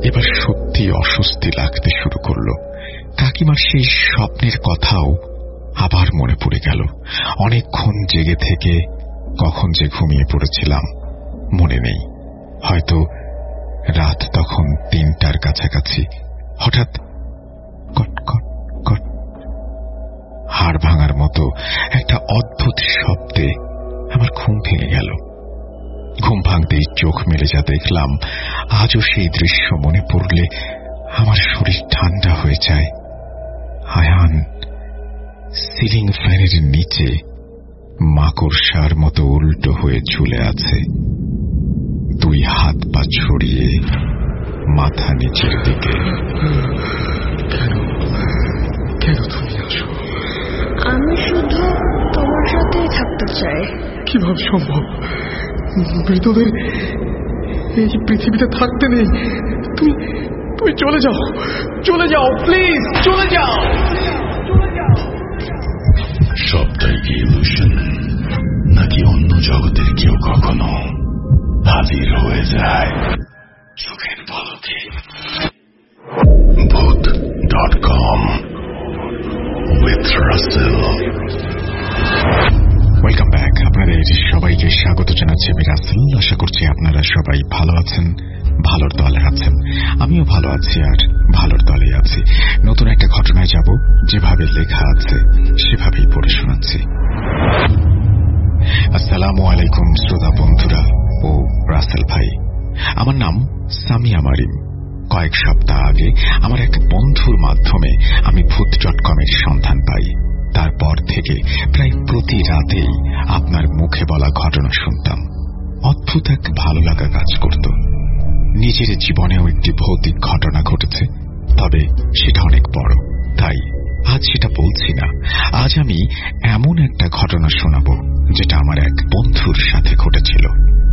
এবার সত্যি অস্বস্তি লাগতে শুরু করলো। কাকিমার সেই স্বপ্নের কথাও আবার মনে পড়ে গেল। অনেকক্ষণ জেগে থেকে কখন যে ঘুমিয়ে পড়েছিলাম মনে নেই। হয়তো রাত তখন 3টার কাছাকাছি। হঠাৎ কট কট কট হাড় ভাঙার মতো একটা অদ্ভুত শব্দে আমার ঘুম ভেঙে গেল। ঘুম ভাঙতেই চোখ মেলে যা দেখলাম, আজও সেই দৃশ্য মনে পড়লে আমার শরীর ঠান্ডা হয়ে যায়। আয়ান সিলিং ফ্যানের নিচে মাকড়সার মতো উল্টো হয়ে ঝুলে আছে, 2 হাত পা ছড়িয়ে মাথা নিচের দিকে। কেন তুমি আসো? আমি শুধু তোমার সাথেই থাকতে চাই। কিভাবে সম্ভব? মৃতদের এই পৃথিবীতে থাকতে নেই। তুমি তুমি চলে যাও, চলে যাও, প্লিজ চলে যাও। সবটাই কি ইলুশন, নাকি অন্য জগতের কেউ কখনো হাজির হয়ে যায় চোখের পলকে? ভূত.com with Russell। Welcome back. আপনাদের সবাইকে স্বাগত জানাচ্ছি আমি রাসেল। আশা করছি আপনারা সবাই ভালো আছেন, ভালোর দলে আছেন। আমিও ভালো আছি আর ভালোর দলে আছি। নতুন একটা ঘটনায় যাব, যেভাবে লেখা আছে সেভাবেই পড়ে শোনাচ্ছি। আসসালামু আলাইকুম শ্রোতা বন্ধুরা ও রাসেল ভাই। আমার নাম সামিয়া মারিম। কয়েক সপ্তাহ আগে আমার এক বন্ধুর মাধ্যমে আমি ভূত.com এর সন্ধান পাই। তারপর থেকে প্রায় প্রতি রাতেই আপনার মুখে বলা ঘটনা শুনতাম। অদ্ভুত এক ভালো লাগা কাজ করত। নিজের জীবনেও একটি ভৌতিক ঘটনা ঘটেছে, তবে সেটা অনেক বড়, তাই আজ সেটা বলছি না। আজ আমি এমন একটা ঘটনা শোনাবো যেটা আমার এক বন্ধুর সাথে ঘটেছিল।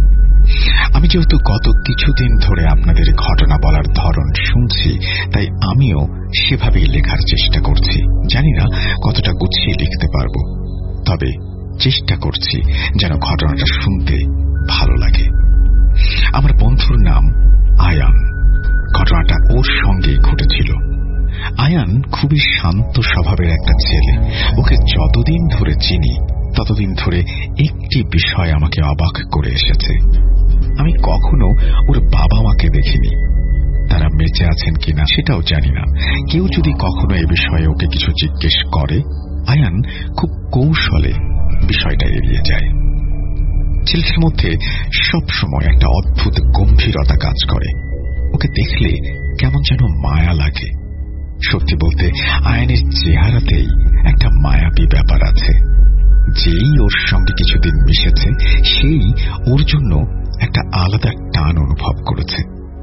আমি যেহেতু গত কিছুদিন ধরে আপনাদের ঘটনা বলার ধরন শুনছি, তাই আমিও সেভাবেই লেখার চেষ্টা করছি। জানি না কতটা গুছিয়ে লিখতে পারবো, তবে চেষ্টা করছি যেন ঘটনাটা শুনতে ভালো লাগে। আমার বন্ধুর নাম আয়ান। ঘটনাটা ওর সঙ্গেই ঘটেছিল। আয়ান খুবই শান্ত স্বভাবের একটা ছেলে। ওকে যতদিন ধরে চিনি ততদিন ধরে একটি বিষয় আমাকে অবাক করে এসেছে। আমি কখনো ওর বাবা মাকে দেখিনি। তারা বেঁচে আছেন কিনা সেটাও জানি না। কেউ যদি কখনো এ বিষয়ে ওকে কিছু জিজ্ঞেস করে, আয়ান খুব কৌশলে বিষয়টা এড়িয়ে যায়। ছেলেটার মধ্যে সবসময় একটা অদ্ভুত গম্ভীরতা কাজ করে। ওকে দেখলে কেমন যেন মায়া লাগে। সত্যি বলতে আয়ানের চেহারাতেই একটা মায়াবী ব্যাপার আছে। যেই ওর সঙ্গে কিছুদিন মিশেছে, সেই ওর জন্য একটা আলাদা টান অনুভব করেছে।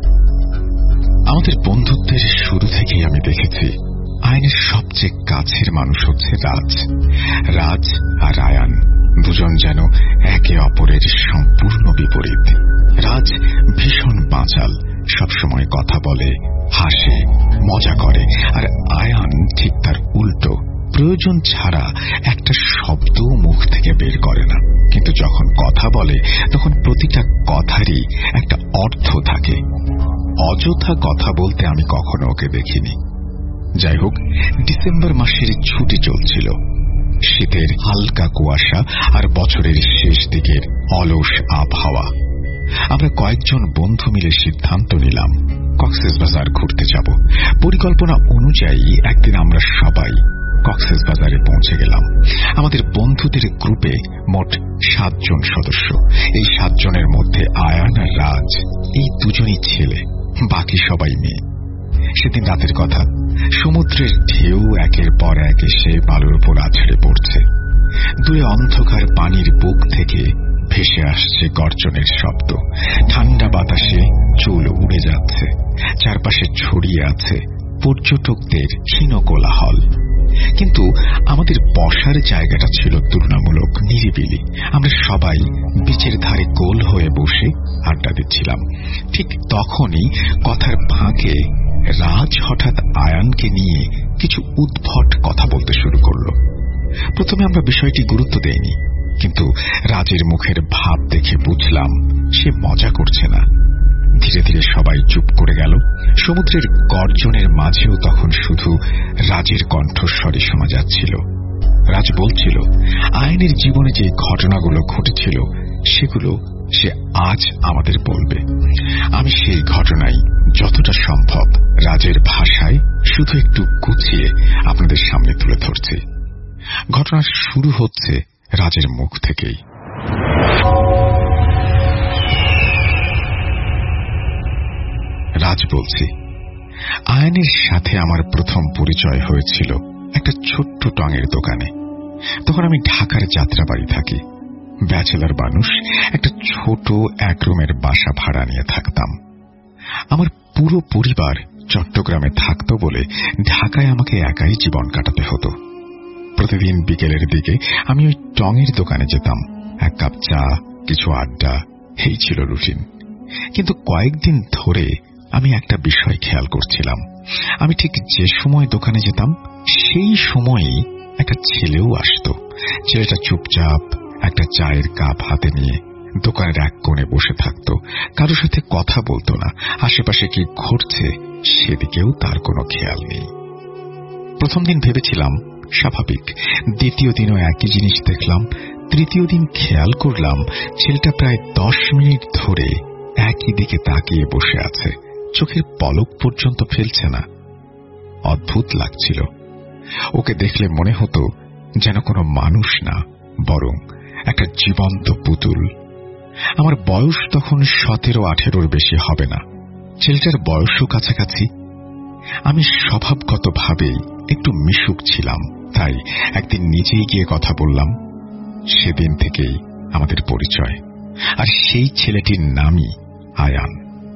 আমাদের বন্ধুত্বের শুরু থেকেই আমি দেখেছি আয়ানের সবচেয়ে কাছের মানুষ হচ্ছে রাজ। রাজ আর আয়ান দুজন যেন একে অপরের সম্পূর্ণ বিপরীত। রাজ ভীষণ বাঁচাল, সবসময় কথা বলে, হাসে, মজা করে, আর আয়ান ঠিক তার উল্টো। প্রয়োজন ছাড়া একটা শব্দ মুখ থেকে বের করে না, কিন্তু যখন কথা বলে তখন প্রতিটা কথারই একটা অর্থ থাকে। অযথা কথা বলতে আমি কখনো ওকে দেখিনি। যাই হোক, ডিসেম্বর মাসের ছুটি চলছিল। শীতের হালকা কুয়াশা আর বছরের শেষ দিকের অলস আবহাওয়া। আমরা কয়েকজন বন্ধু মিলে সিদ্ধান্ত নিলাম কক্সবাজার ঘুরতে যাব। পরিকল্পনা অনুযায়ী একদিন আমরা সবাই কক্সবাজারে পৌঁছে গেলাম। আমাদের বন্ধুদের গ্রুপে মোট 7 জন সদস্য। এই 7 জনের মধ্যে আয়ান আর রাজ এই দুজনই ছেলে, বাকি সবাই মেয়ে। সেদিন রাতের কথা, সমুদ্রের ঢেউ একের পর এক এসে বালুর উপর আছড়ে পড়ছে। দূরে অন্ধকার পানির বুক থেকে ভেসে আসছে গর্জনের শব্দ। ঠান্ডা বাতাসে চুল উড়ে যাচ্ছে। চারপাশে ছড়িয়ে আছে পর্যটকদের ক্ষীণ কোলাহল। কিন্তু আমাদের বসার জায়গাটা ছিল তুলনামূলক নিরিবিলি। আমরা সবাই বিচের ধারে গোল হয়ে বসে আড্ডা দিচ্ছিলাম। ঠিক তখনই কথার ফাঁকে রাজ হঠাৎ আয়ানকে নিয়ে কিছু উদ্ভট কথা বলতে শুরু করল। প্রথমে আমরা বিষয়টি গুরুত্ব দেইনি, কিন্তু রাজের মুখের ভাব দেখে বুঝলাম সে মজা করছে না। ধীরে ধীরে সবাই চুপ করে গেল। সমুদ্রের গর্জনের মাঝেও তখন শুধু রাজের কণ্ঠস্বরই শোনা যাচ্ছিল। রাজ বলছিল আয়নের জীবনে যে ঘটনাগুলো ঘটেছিল সেগুলো সে আজ আমাদের বলবে। আমি সেই ঘটনাই যতটা সম্ভব রাজের ভাষায় শুধু একটু গুছিয়ে আপনাদের সামনে তুলে ধরছি। ঘটনা শুরু হচ্ছে রাজের মুখ থেকেই। রাজ বলছি, আয়নের সাথে আমার প্রথম পরিচয় হয়েছিল একটা ছোট্ট টঙের দোকানে। তখন আমি ঢাকার যাত্রাবাড়ি থাকি। ব্যাচেলর মানুষ, একটা ছোট এক রুমের বাসা ভাড়া নিয়ে থাকতাম। আমার পুরো পরিবার চট্টগ্রামে থাকত বলে ঢাকায় আমাকে একাই জীবন কাটাতে হতো। প্রতিদিন বিকেলের দিকে আমি ওই টঙের দোকানে যেতাম। এক কাপ চা, কিছু আড্ডা, এই ছিল রুটিন। কিন্তু কয়েকদিন ধরে আমি একটা বিষয় খেয়াল করছিলাম। আমি ঠিক যে সময় দোকানে যেতাম সেই সময়ই একটা ছেলেও আসতো। ছেলেটা চুপচাপ একটা চায়ের কাপ হাতে নিয়ে দোকানের এক কোণে বসে থাকত। কারোর সাথে কথা বলতো না। আশেপাশে কি ঘটছে সেদিকেও তার কোনো খেয়াল নেই। প্রথম দিন ভেবেছিলাম স্বাভাবিক। দ্বিতীয় দিনও একই জিনিস দেখলাম। তৃতীয় দিন খেয়াল করলাম ছেলেটা প্রায় 10 মিনিট ধরে একই দিকে তাকিয়ে বসে আছে। চোখের পলক পর্যন্ত ফেলছে না। অদ্ভুত লাগছিল। ওকে দেখলে মনে হতো যেন কোনো মানুষ না, বরং একটা জীবন্ত পুতুল। আমার বয়স তখন 17-18 বেশি হবে না। ছেলেটার বয়সও কাছাকাছি। আমি স্বভাবগতভাবেই একটু মিশুক ছিলাম, তাই একদিন নিজেই গিয়ে কথা বললাম। সেদিন থেকেই আমাদের পরিচয়। আর সেই ছেলেটির নামই আয়ান।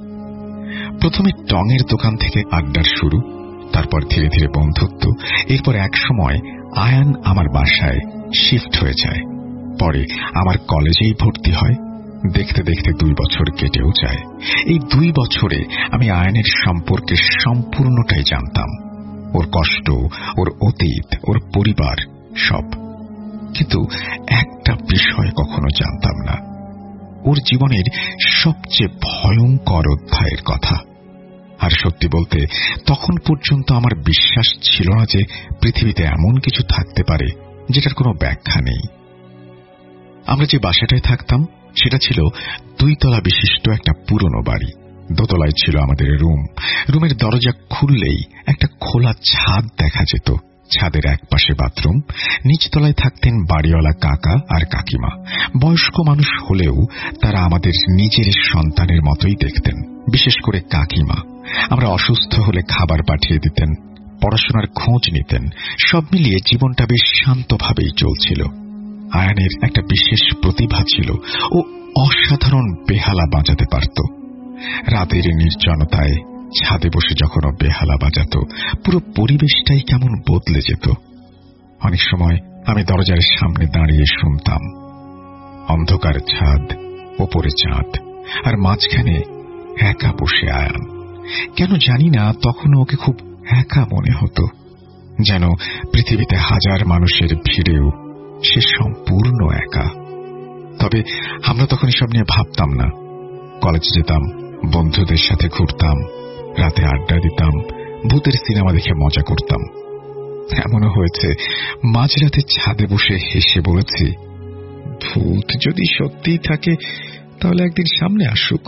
প্রথমে টঙের দোকান থেকে আড্ডার শুরু, তারপর ধীরে ধীরে বন্ধুত্ব। এরপর এক সময় আয়ান আমার বাসায় শিফট হয়ে যায়। পরে আমার কলেজেই ভর্তি হয়। দেখতে দেখতে 2 বছর কেটেও যায়। এই 2 বছরে আমি আয়ানের সম্পর্কে সম্পূর্ণটাই জানতাম। ওর কষ্ট, ওর অতীত, ওর পরিবার, সব। কিন্তু একটা বিষয় কখনো জানতাম না, ওর জীবনের সবচেয়ে ভয়ঙ্কর অধ্যায়ের কথা। আর সত্যি বলতে তখন পর্যন্ত আমার বিশ্বাস ছিল না যে পৃথিবীতে এমন কিছু থাকতে পারে যেটার কোনো ব্যাখ্যা নেই। আমরা যে বাসাটায় থাকতাম সেটা ছিল 2 তলা বিশিষ্ট একটা পুরনো বাড়ি। দোতলায় ছিল আমাদের রুম। রুমের দরজা খুললেই একটা খোলা ছাদ দেখা যেত। ছাদের এক পাশে বাথরুম। নিচতলায় থাকতেন বাড়িওয়ালা কাকা আর কাকিমা। বয়স্ক মানুষ হলেও তারা আমাদের নিজের সন্তানের মতোই দেখতেন। বিশেষ করে কাকিমা। আমরা অসুস্থ হলে খাবার পাঠিয়ে দিতেন, পড়াশোনার খোঁজ নিতেন। সব মিলিয়ে জীবনটা বেশ শান্তভাবেই চলছিল। আয়ানের একটা বিশেষ প্রতিভা ছিল। ও অসাধারণ বেহালা বাজাতে পারত। রাতের নির্জনতায় ছাদে বসে যখন ও বেহালা বাজাত, পুরো পরিবেশটাই কেমন বদলে যেত। অনেক সময় আমি দরজার সামনে দাঁড়িয়ে শুনতাম। অন্ধকার ছাদ, ওপরে চাঁদ, আর মাঝখানে একা বসে আয়ান। কেন জানি না তখন ওকে খুব একা মনে হতো, যেন পৃথিবীতে হাজার মানুষের ভিড়েও সে সম্পূর্ণ একা। তবে আমরা তখন এসব নিয়ে ভাবতাম না। কলেজে যেতাম, বন্ধুদের সাথে ঘুরতাম, রাতে আড্ডা দিতাম, ভূতের সিনেমা দেখে মজা করতাম। এমনও হয়েছে মাঝরাতে ছাদে বসে হেসে বলেছি, ভূত যদি সত্যিই থাকে তাহলে একদিন সামনে আসুক।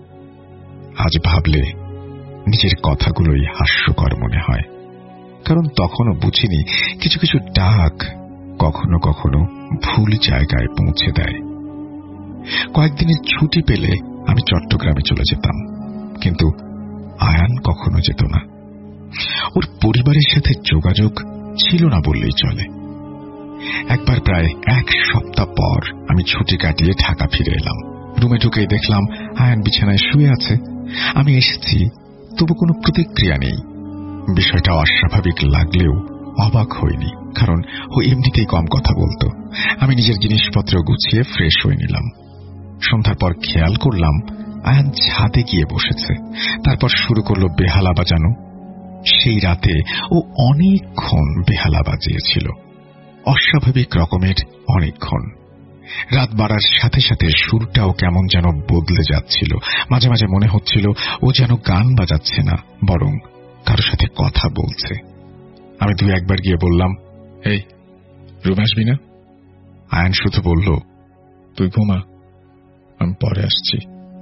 আজ ভাবলে নিজের কথাগুলোই হাস্যকর মনে হয়, কারণ তখনও বুঝিনি কিছু কিছু ডাক কখনো কখনো ভুল জায়গায় পৌঁছে দেয়। কয়েকদিনের ছুটি পেলে আমি চট্টগ্রামে চলে যেতাম, কিন্তু আয়ান কখনো যেত না। ওর পরিবারের সাথে যোগাযোগ ছিল না বললেই চলে। একবার প্রায় 1 সপ্তাহ পর আমি ছুটি কাটিয়ে ঢাকা ফিরে এলাম। রুমে ঢুকেই দেখলাম আয়ান বিছানায় শুয়ে আছে। আমি এসেছি, তবু কোনো প্রতিক্রিয়া নেই। বিষয়টা অস্বাভাবিক লাগলেও অবাক হইনি, কারণ ও এমনিতেই কম কথা বলতো। আমি নিজের জিনিসপত্র গুছিয়ে ফ্রেশ হয়ে নিলাম। সন্ধ্যার পর খেয়াল করলাম আয়ান ছাদে গিয়ে বসেছে। তারপর শুরু করলো বেহালা বাজানো। সেই রাতে ও অনেকক্ষণ বেহালা বাজিয়েছিল, অস্বাভাবিক রকমের অনেকক্ষণ। রাত বাড়ার সাথে সাথে সুরটাও কেমন যেন বদলে যাচ্ছিল। মাঝে মাঝে মনে হচ্ছিল ও যেন গান বাজাচ্ছে না, বরং কারোর সাথে কথা বলছে। আমি 2-1 বার গিয়ে বললাম, এই রুমে আসবি না? আয়ান শুধু বলল, তুই ঘুমা, আমি পরে আসছি।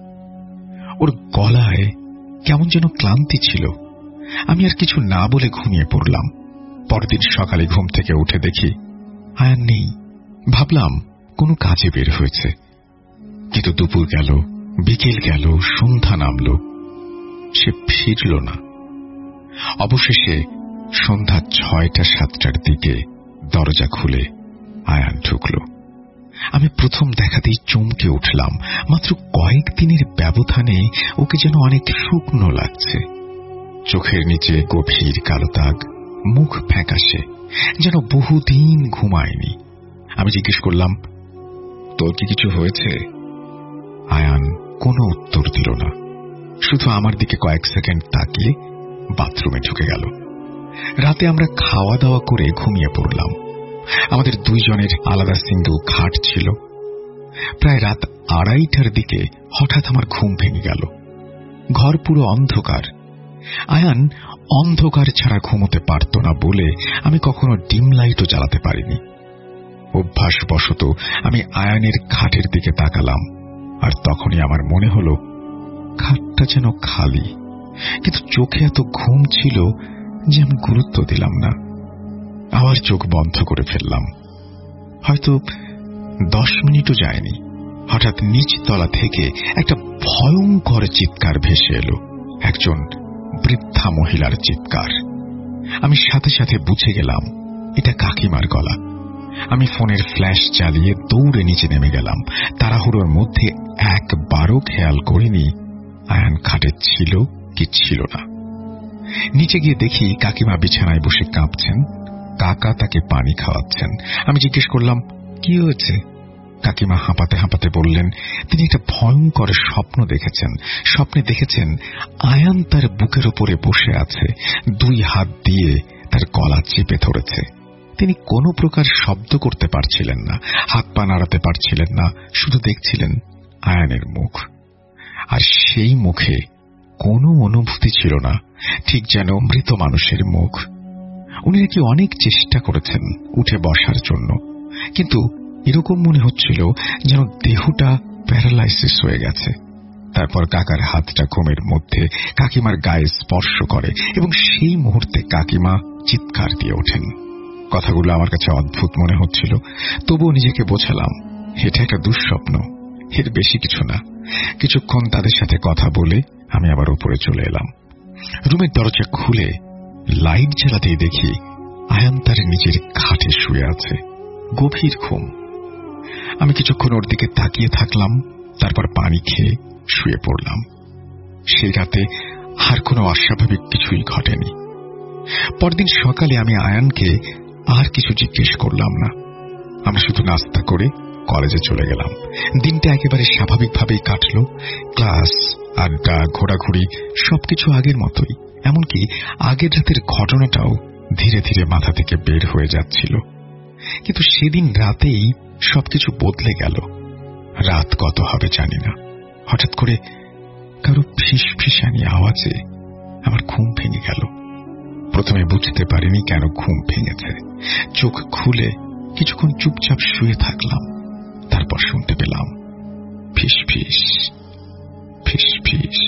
ওর গলায় কেমন যেন ক্লান্তি ছিল। আমি আর কিছু না বলে ঘুমিয়ে পড়লাম। পরদিন সকালে ঘুম থেকে উঠে দেখি আয়ান নেই। ভাবলাম কোনো কাজে বের হয়েছে, কিন্তু দুপুর গেল, বিকেল গেল, সন্ধ্যা নামল, সে ফিরল না। অবশেষে সন্ধ্যা 6টা-7টার দিকে দরজা খুলে আয়ান ঢুকল। আমি প্রথম দেখাতেই চমকে উঠলাম। মাত্র কয়েকদিনের ব্যবধানে ওকে যেন অনেক শুকনো লাগছে। চোখের নিচে গভীর কালো দাগ, মুখ ফ্যাকাশে, যেন বহুদিন ঘুমায়নি। আমি জিজ্ঞেস করলাম, তোর কি কিছু হয়েছে? আয়ান কোনো উত্তর দিল না, শুধু আমার দিকে কয়েক সেকেন্ড তাকিয়ে বাথরুমে ঢুকে গেল। রাতে আমরা খাওয়া দাওয়া করে ঘুমিয়ে পড়লাম। আমাদের 2 জনের আলাদা সিঙ্গেল খাট ছিল। প্রায় রাত 2:30টার দিকে হঠাৎ আমার ঘুম ভেঙে গেল। ঘর পুরো অন্ধকার। আয়ান অন্ধকার ছাড়া ঘুমোতে পারত না বলে আমি কখনো ডিম লাইটও জ্বালাতে পারিনি। অভ্যাসবশত আমি আয়ানের খাটের দিকে তাকালাম, আর তখনই আমার মনে হলো খাটটা যেন খালি, কিন্তু চোখে এত ঘুম ছিল যে আমি গুরুত্ব দিলাম না। আবার চোখ বন্ধ করে ফেললাম। হয়তো 10 মিনিটও যায়নি, হঠাৎ নিচ তলা থেকে একটা ভয়ঙ্কর চিৎকার ভেসে এলো। একজন বৃদ্ধা মহিলার চিৎকার। আমি সাথে সাথে বুঝে গেলাম এটা কাকিমার গলা। আমি ফোনের ফ্ল্যাশ চালিয়ে দৌড়ে নিচে নেমে গেলাম। তাড়াহুড়োর মধ্যে একবারও খেয়াল করিনি আয়ান খাটে ছিল কি ছিল না। নিচে গিয়ে দেখি কাকিমা বিছানায় বসে কাঁপছেন, কাকা তাকে পানি খাওয়াচ্ছেন। আমি জিজ্ঞেস করলাম, কি হয়েছে? কাকিমা হাঁপাতে হাঁপাতে বললেন, তিনি একটা ভয়ঙ্কর স্বপ্ন দেখেছেন। স্বপ্নে দেখেছেন আয়ান তার বুকের উপরে বসে আছে, 2 হাত দিয়ে তার গলা চেপে ধরেছে। তিনি কোনো প্রকার শব্দ করতে পারছিলেন না, হাত পা নাড়াতে পারছিলেন না, শুধু দেখছিলেন আয়ানের মুখ। আর সেই মুখে কোনো অনুভূতি ছিল না, ঠিক যেন মৃত মানুষের মুখ। উনি নাকি অনেক চেষ্টা করেছেন উঠে বসার জন্য, কিন্তু এরকম মনে হচ্ছিল যেন দেহটা প্যারালাইসিস হয়ে গেছে। তারপর কাকার হাতটা ঘুমের মধ্যে কাকিমার গায়ে স্পর্শ করে এবং সেই মুহূর্তে কাকিমা চিৎকার দিয়ে ওঠেন। কথাগুলো আমার কাছে অদ্ভুত মনে হচ্ছিল, তবুও নিজেকে বোঝালাম এটা একটা দুঃস্বপ্ন, এর বেশি কিছু না। কিছুক্ষণ তাদের সাথে কথা বলে আমি আবার উপরে চলে এলাম। রুমের দরজা খুলে লাইট জ্বালাতেই দেখি আয়ান তার নিজের খাটে শুয়ে আছে, গভীর ঘুম। আমি কিছুক্ষণ ওর দিকে তাকিয়ে থাকলাম, তারপর পানি খেয়ে শুয়ে পড়লাম। সেই রাতে আর কোনো অস্বাভাবিক কিছুই ঘটেনি। পরদিন সকালে আমি আয়ানকে আর কিছু জিজ্ঞেস করলাম না। আমরা শুধু নাস্তা করে কলেজে চলে গেলাম। দিনটা একেবারে স্বাভাবিকভাবেই কাটল। ক্লাস, আড্ডা, ঘোরাঘুরি সবকিছু আগের মতোই। এমনকি আগের রাতের ঘটনাটাও ধীরে ধীরে মাথা থেকে বের হয়ে যাচ্ছিল। কিন্তু সেদিন রাতেই সবকিছু বদলে গেল। রাত কত হবে জানি না, হঠাৎ করে কারো ফিসফিসানি আওয়াজে আমার ঘুম ভেঙে গেল। প্রথমে বুঝতে পারিনি কেন ঘুম ভেঙেছে। চোখ খুলে কিছুক্ষণ চুপচাপ শুয়ে থাকলাম। তারপর শুনতে পেলাম ফিসফিস ফিসফিস।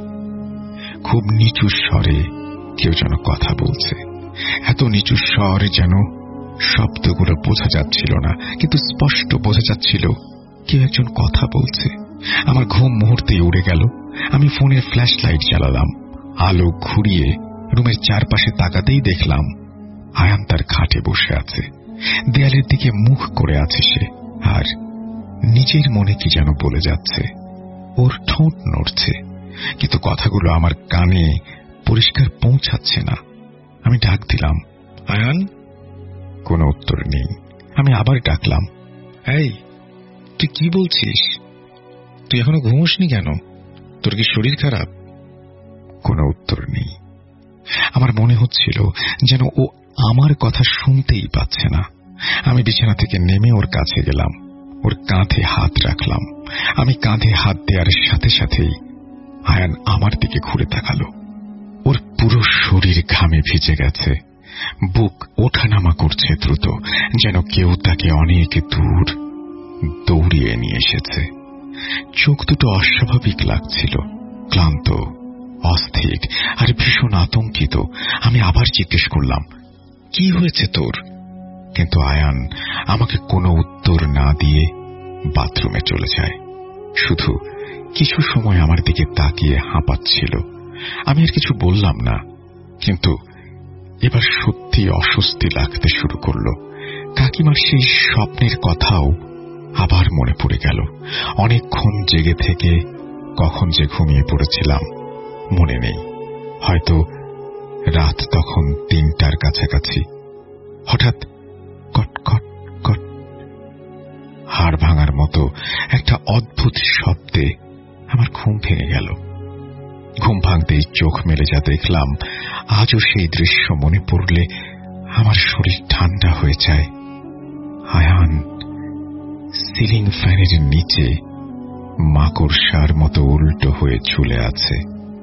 খুব নিচু স্বরে কেউ যেন কথা বলছে। এত নিচু স্বর যেন শব্দগুলো বোঝা যাচ্ছিল না, কিন্তু স্পষ্ট বোঝা যাচ্ছিল কেউ একজন কথা বলছে। আমার ঘুম মুহূর্তেই উড়ে গেল। আমি ফোনের ফ্ল্যাশ লাইট জ্বালালাম। আলো ঘুরিয়ে রুমের চারপাশে তাকাতেই দেখলাম আয়ান তার খাটে বসে আছে। দেয়ালের দিকে মুখ করে আছে সে, আর নিজের মনে কি যেন বলে যাচ্ছে। ওর ঠোঁট নড়ছে, কিন্তু কথাগুলো আমার কানে পরিষ্কার পৌঁছাচ্ছে না। আমি ডাক দিলাম, আয়ান। কোনো উত্তর নেই। আমি আবার ডাকলাম, এই তুই কি বলছিস? তুই এখনো ঘুমোসনি কেন? তোর কি শরীর খারাপ? কোনো উত্তর নেই। আমার মনে হচ্ছিল যেন ও আমার কথা শুনতেই পাচ্ছে না। আমি বিছানা থেকে নেমে ওর কাছে গেলাম। ওর কাঁধে হাত রাখলাম। আমি কাঁধে হাত দেওয়ার সাথে সাথেই আয়ান আমার দিকে ঘুরে তাকালো। ওর পুরো শরীর ঘামে ভিজে গেছে, বুক ওঠানামা করছে দ্রুত, যেন কেউ তাকে অনেক দূর দৌড়িয়ে নিয়ে এসেছে। চোখ দুটো অস্বাভাবিক লাগছিল, ক্লান্ত, অস্থির আর ভীষণ আতঙ্কিত। আমি আবার জিজ্ঞেস করলাম, কি হয়েছে তোর? কিন্তু আয়ান আমাকে কোনো উত্তর না দিয়ে বাথরুমে চলে যায়। শুধু কিছু সময় আমার দিকে তাকিয়ে হাঁপাচ্ছিল। আমি আর কিছু বললাম না, কিন্তু এবার সত্যি অস্বস্তি লাগতে শুরু করল। কাকিমার সেই স্বপ্নের কথাও আবার মনে পড়ে গেল। অনেকক্ষণ জেগে থেকে কখন যে ঘুমিয়ে পড়েছিলাম মনে নেই। হয়তো রাত তখন 3টার কাছাকাছি। হঠাৎ কট কট কট, হাড় ভাঙার মতো একটা অদ্ভুত শব্দে আমার ঘুম ভেঙে গেল। ঘুম ভাঙতেই চোখ মেলে যা দেখলাম, আজও সেই দৃশ্য মনে পড়লে আমার শরীর ঠান্ডা হয়ে যায়। আয়ান সিলিং ফ্যানের নিচে মাকড়সার মতো উল্টো হয়ে ঝুলে আছে,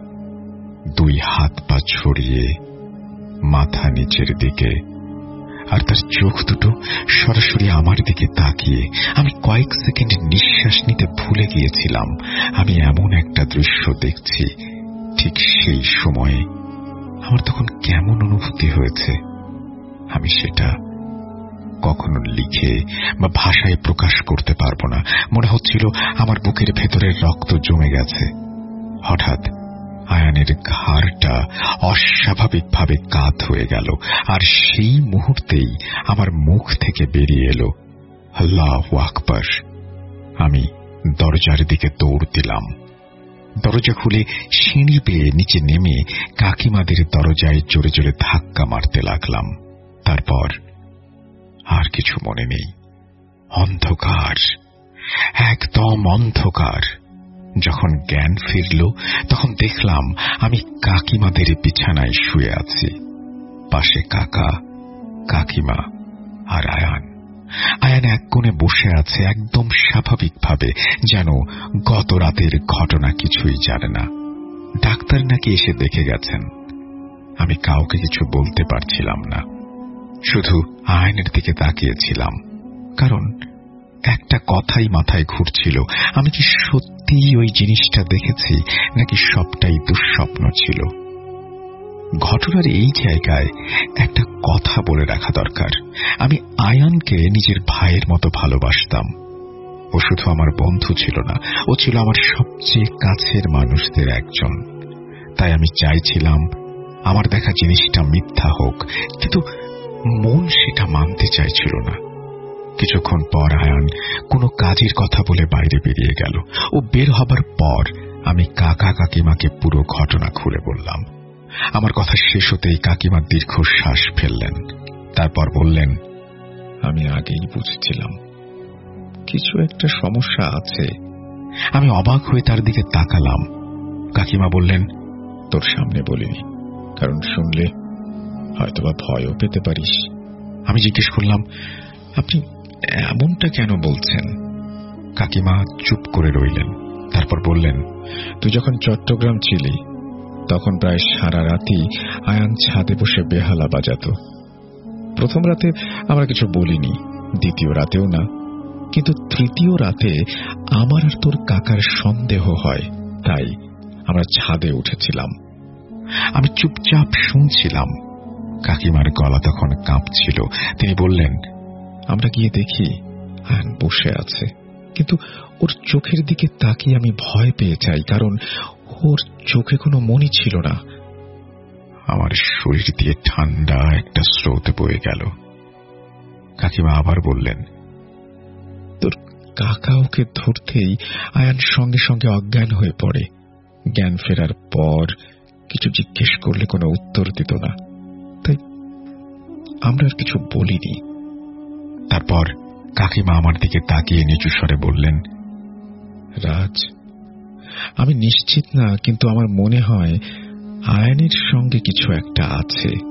2 হাত পা ছড়িয়ে, মাথা নিচের দিকে, আর তার চোখ দুটো সরাসরি আমার দিকে তাকিয়ে। আমি কয়েক সেকেন্ড নিঃশ্বাস নিতে ভুলে গিয়েছিলাম আমি এমন একটা দৃশ্য দেখছি। ঠিক সেই সময়ে আমার তখন কেমন অনুভূতি হয়েছে আমি সেটা কখনো লিখে বা ভাষায় প্রকাশ করতে পারবো না। মনে হচ্ছিল আমার বুকের ভেতরের রক্ত জমে গেছে। হঠাৎ আয়ানের ঘাড়টা অস্বাভাবিকভাবে কাত হয়ে গেল, আর সেই মুহূর্তেই আমার মুখ থেকে বেরিয়ে এলো, আল্লাহু আকবার। আমি দরজার দিকে দৌড় দিলাম। দরজা খুলে সিঁড়ি বেয়ে নিচে নেমে কাকিমাদের দরজায় জোরে জোরে ধাক্কা মারতে লাগলাম। তারপর আর কিছু মনে নেই। অন্ধকার, একদম অন্ধকার। যখন জ্ঞান ফিরল তখন দেখলাম আমি কাকিমাদের বিছানায় শুয়ে আছি। পাশে কাকা, কাকিমা আর আয়ান। আয়ান এক কোণে বসে আছে একদম স্বাভাবিকভাবে, যেন গত রাতের ঘটনা কিছুই জানে না। ডাক্তার নাকি এসে দেখে গেছেন। আমি কাউকে কিছু বলতে পারছিলাম না, শুধু আয়নের দিকে তাকিয়েছিলাম, কারণ একটা কথাই মাথায় ঘুরছিল, আমি কি সত্যিই ওই জিনিসটা দেখেছি নাকি সবটাই দুঃস্বপ্ন ছিল। ঘটনার এই জায়গায় একটা কথা বলে রাখা দরকার। আমি আয়ানকে নিজের ভাইয়ের মতো ভালোবাসতাম। ও শুধু আমার বন্ধু ছিল না, ও ছিল আমার সবচেয়ে কাছের মানুষদের একজন। তাই আমি চাইছিলাম আমার দেখা জিনিসটা মিথ্যা হোক, কিন্তু মন সেটা মানতে চাইছিল না। কিছুক্ষণ পর আয়ান কোনো কাজের কথা বলে বাইরে বেরিয়ে গেল। ও বের হবার পর আমি কাকা কাকিমাকে পুরো ঘটনা খুলে বললাম। আমার কথা শেষ হতেই কাকিমা দীর্ঘশ্বাস ফেললেন, তারপর বললেন, আমি আগেই বুঝছিলাম কিছু একটা সমস্যা আছে। আমি অবাক হয়ে তার দিকে তাকালাম। কাকিমা বললেন, তোর সামনে বলিনি, কারণ শুনলে হয়তোবা ভয়ও পেতে পারিস। আমি জিজ্ঞেস করলাম, আপনি এমনটা কেন বলছেন? কাকিমা চুপ করে রইলেন, তারপর বললেন, তুই যখন চট্টগ্রাম ছিলি তখন প্রায় সারা রাতি আয়ান ছাদে বসে বেহালা বাজাতো। প্রথম রাতে আমরা কিছু বলিনি, দ্বিতীয় রাতেও না, কিন্তু তৃতীয় রাতে আমার আর তোর কাকার সন্দেহ হয়, তাই আমরা ছাদে উঠেছিলাম। আমি চুপচাপ শুনছিলাম। কাকিমার গলা তখন কাঁপছিল। তিনি বললেন, আমরা গিয়ে দেখি আয়ান বসে আছে, কিন্তু ওর চোখের দিকে তাকিয়ে আমি ভয় পেয়ে যাই, কারণ ওর চোখে কোনো মনি ছিল না। আমার শরীর দিয়ে ঠান্ডা একটা স্রোত বয়ে গেল। কাকিমা আবার বললেন, তোর কাকা ওকে ধরতেই আয়ান সঙ্গে সঙ্গে অজ্ঞান হয়ে পড়ে। জ্ঞান ফেরার পর কিছু জিজ্ঞেস করলে কোনো উত্তর দিত না, তাই আমরা আর কিছু বলিনি। তারপর কাকিমা আমার দিকে তাকিয়ে নিচু স্বরে বললেন, রাজ, আমি নিশ্চিত না, কিন্তু আমার মনে হয় আয়ানের সঙ্গে কিছু একটা আছে।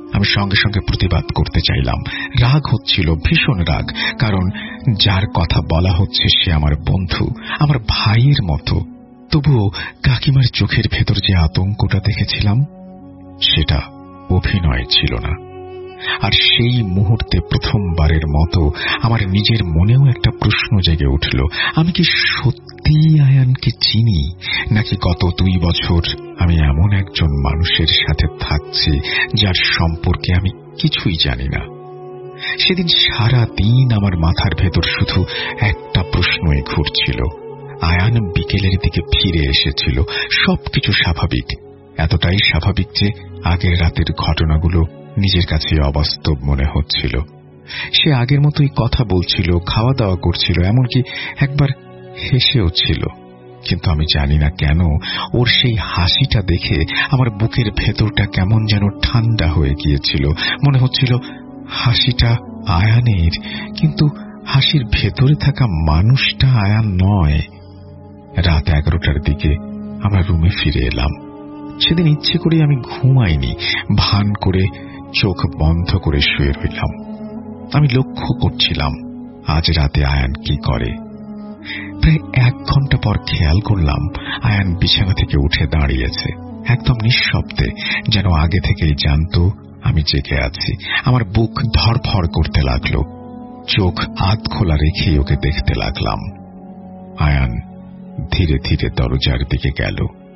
আমি সঙ্গে সঙ্গে প্রতিবাদ করতে চাইলাম। রাগ হচ্ছিল, ভীষণ রাগ, কারণ যার কথা বলা হচ্ছে সে আমার বন্ধু, আমার ভাইয়ের মতো। তবুও কাকিমার চোখের ভেতর যে আতঙ্কটা দেখেছিলাম সেটা অভিনয় ছিল না। আর সেই মুহূর্তে প্রথমবারের মতো আমার নিজের মনেও একটা প্রশ্ন জেগে উঠল, আমি কি সত্যি আয়ানকে চিনি, নাকি গত 2 বছর আমি এমন একজন মানুষের সাথে থাকছি যার সম্পর্কে আমি কিছুই জানি না। সেদিন সারা দিন আমার মাথার ভেতর শুধু একটা প্রশ্নই ঘুরছিল। আয়ান বিকেলের দিকে ফিরে এসেছিল, সবকিছু স্বাভাবিক, এতটাই স্বাভাবিক যে আগের রাতের ঘটনাগুলো নিজের কাছে অবাস্তব মনে হচ্ছিল। সে আগের মতোই কথা বলছিল, খাওয়া দাওয়া করছিল, এমনকি একবার হেসেও ছিল। কিন্তু আমি জানি না কেন ওর সেই হাসিটা দেখে আমার বুকের ভেতরটা কেমন যেন ঠান্ডা হয়ে গিয়েছিল। মনে হচ্ছিল হাসিটা আয়ানের, কিন্তু হাসির ভেতরে থাকা মানুষটা আয়ান নয়। রাত 11টার দিকে আমরা রুমে ফিরে এলাম। সেদিন ইচ্ছে করে আমি ঘুমাইনি, ভান করে চোখ বন্ধ করে শুয়ে রইলাম। আমি লক্ষ্য করছিলাম আজ রাতে আয়ান কি করে। প্রায় 1 ঘন্টা পর খেয়াল করলাম আয়ান বিছানা থেকে উঠে দাঁড়িয়েছে, একদম নিঃশব্দে, যেন আগে থেকেই জানতো আমি জেগে আছি। আমার বুক ধড়ফড় করতে লাগলো, চোখ আধ খোলা রেখে ওকে দেখতে লাগলাম। আয়ান ধীরে ধীরে দরজার দিকে গেল,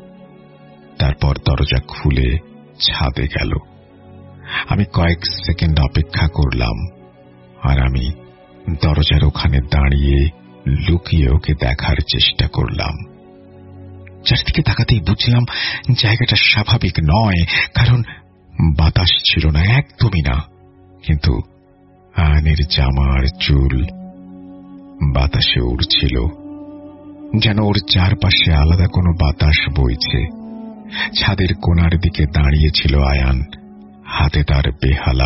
তারপর দরজা খুলে ছাদে গেল। আমি কয়েক সেকেন্ড অপেক্ষা করলাম, আর আমি দরজার ওখানে দাঁড়িয়ে লুকিয়ে ওকে দেখার চেষ্টা করলাম। চারিদিকে তাকাতেই বুঝলাম জায়গাটা স্বাভাবিক নয়, কারণ বাতাস ছিল না, একদমই না। কিন্তু আয়নের জামার চুল বাতাসে উড়ছিল, যেন ওর চারপাশে আলাদা কোনো বাতাস বইছে। ছাদের কোণার দিকে দাঁড়িয়েছিল আয়ান, হাতে তার বেহালা।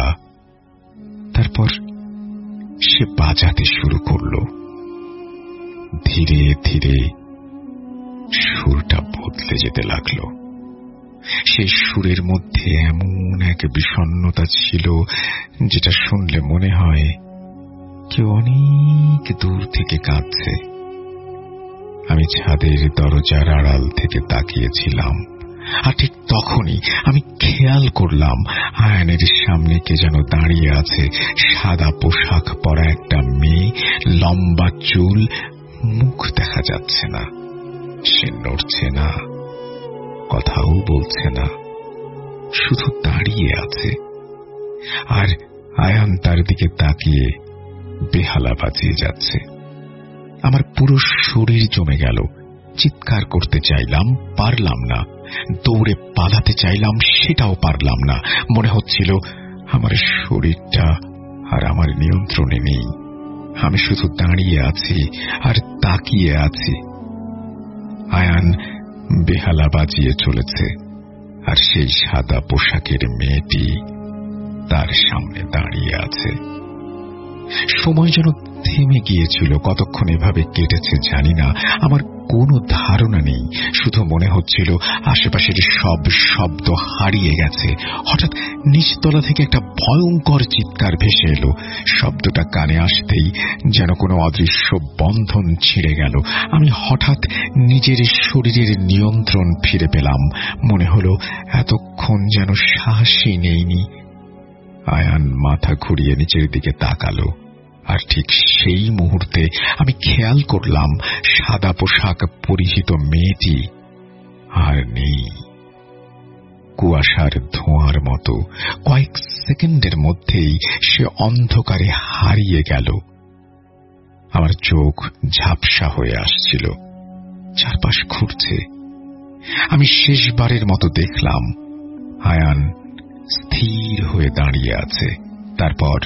তারপর সে বাজাতে শুরু করল। ধীরে ধীরে সুরটা বদলে যেতে লাগলো। সেই সুরের মধ্যে এমন এক বিষণ্ণতা ছিল যেটা শুনলে মনে হয় কেউ অনেক দূর থেকে কাঁদছে। আমি ছাদের দরজার আড়াল থেকে তাকিয়েছিলাম, আর ঠিক তখনই আমি খেয়াল করলাম আয়ানের সামনে কে যেন দাঁড়িয়ে আছে। সাদা পোশাক পরা একটা মেয়ে, লম্বা চুল, মুখ দেখা যাচ্ছে না। সে নড়ছে না, কথাও বলছে না, শুধু দাঁড়িয়ে আছে। আর আয়ান তার দিকে তাকিয়ে বেহালা বাজিয়ে যাচ্ছে। আমার পুরো শরীর জমে গেল। চিৎকার করতে চাইলাম, পারলাম না। দৌড়ে পালাতে চাইলাম, সেটাও পারলাম না। মনে হচ্ছিল আমার শরীরটা আর আমার নিয়ন্ত্রণে নেই। আমি শুধু দাঁড়িয়ে আছি আর তাকিয়ে আছি। আয়ান বেহালা বাজিয়ে চলেছে, আর সেই সাদা পোশাকের মেয়েটি তার সামনে দাঁড়িয়ে আছে। সময় যেন থেমে গিয়েছিল। কতক্ষণ এভাবে কেটেছে জানি না, আমার কোনো ধারণা নেই। শুধু মনে হচ্ছিল আশেপাশের সব শব্দ হারিয়ে গেছে। হঠাৎ নিচতলা থেকে একটা ভয়ঙ্কর চিৎকার ভেসে এলো। শব্দটা কানে আসতেই যেন কোনো অদৃশ্য বন্ধন ছিঁড়ে গেল। আমি হঠাৎ নিজের শরীরের নিয়ন্ত্রণ ফিরে পেলাম। মনে হলো এতক্ষণ যেন শ্বাসই নেইনি। আয়ান মাথা ঘুরিয়ে নিচের দিকে তাকালো, আর ঠিক সেই মুহূর্তে আমি খেয়াল করলাম সাদা পোশাক পরিহিত মেয়েটি আর নেই। কুয়াশার ধোঁয়ার মতো কয়েক সেকেন্ডের মধ্যেই সে অন্ধকারে হারিয়ে গেল। আমার চোখ ঝাপসা হয়ে আসছিল, চারপাশ ঘুরছে। আমি শেষবারের মতো দেখলাম আয়ান স্থির হয়ে দাঁড়িয়ে আছে। তারপর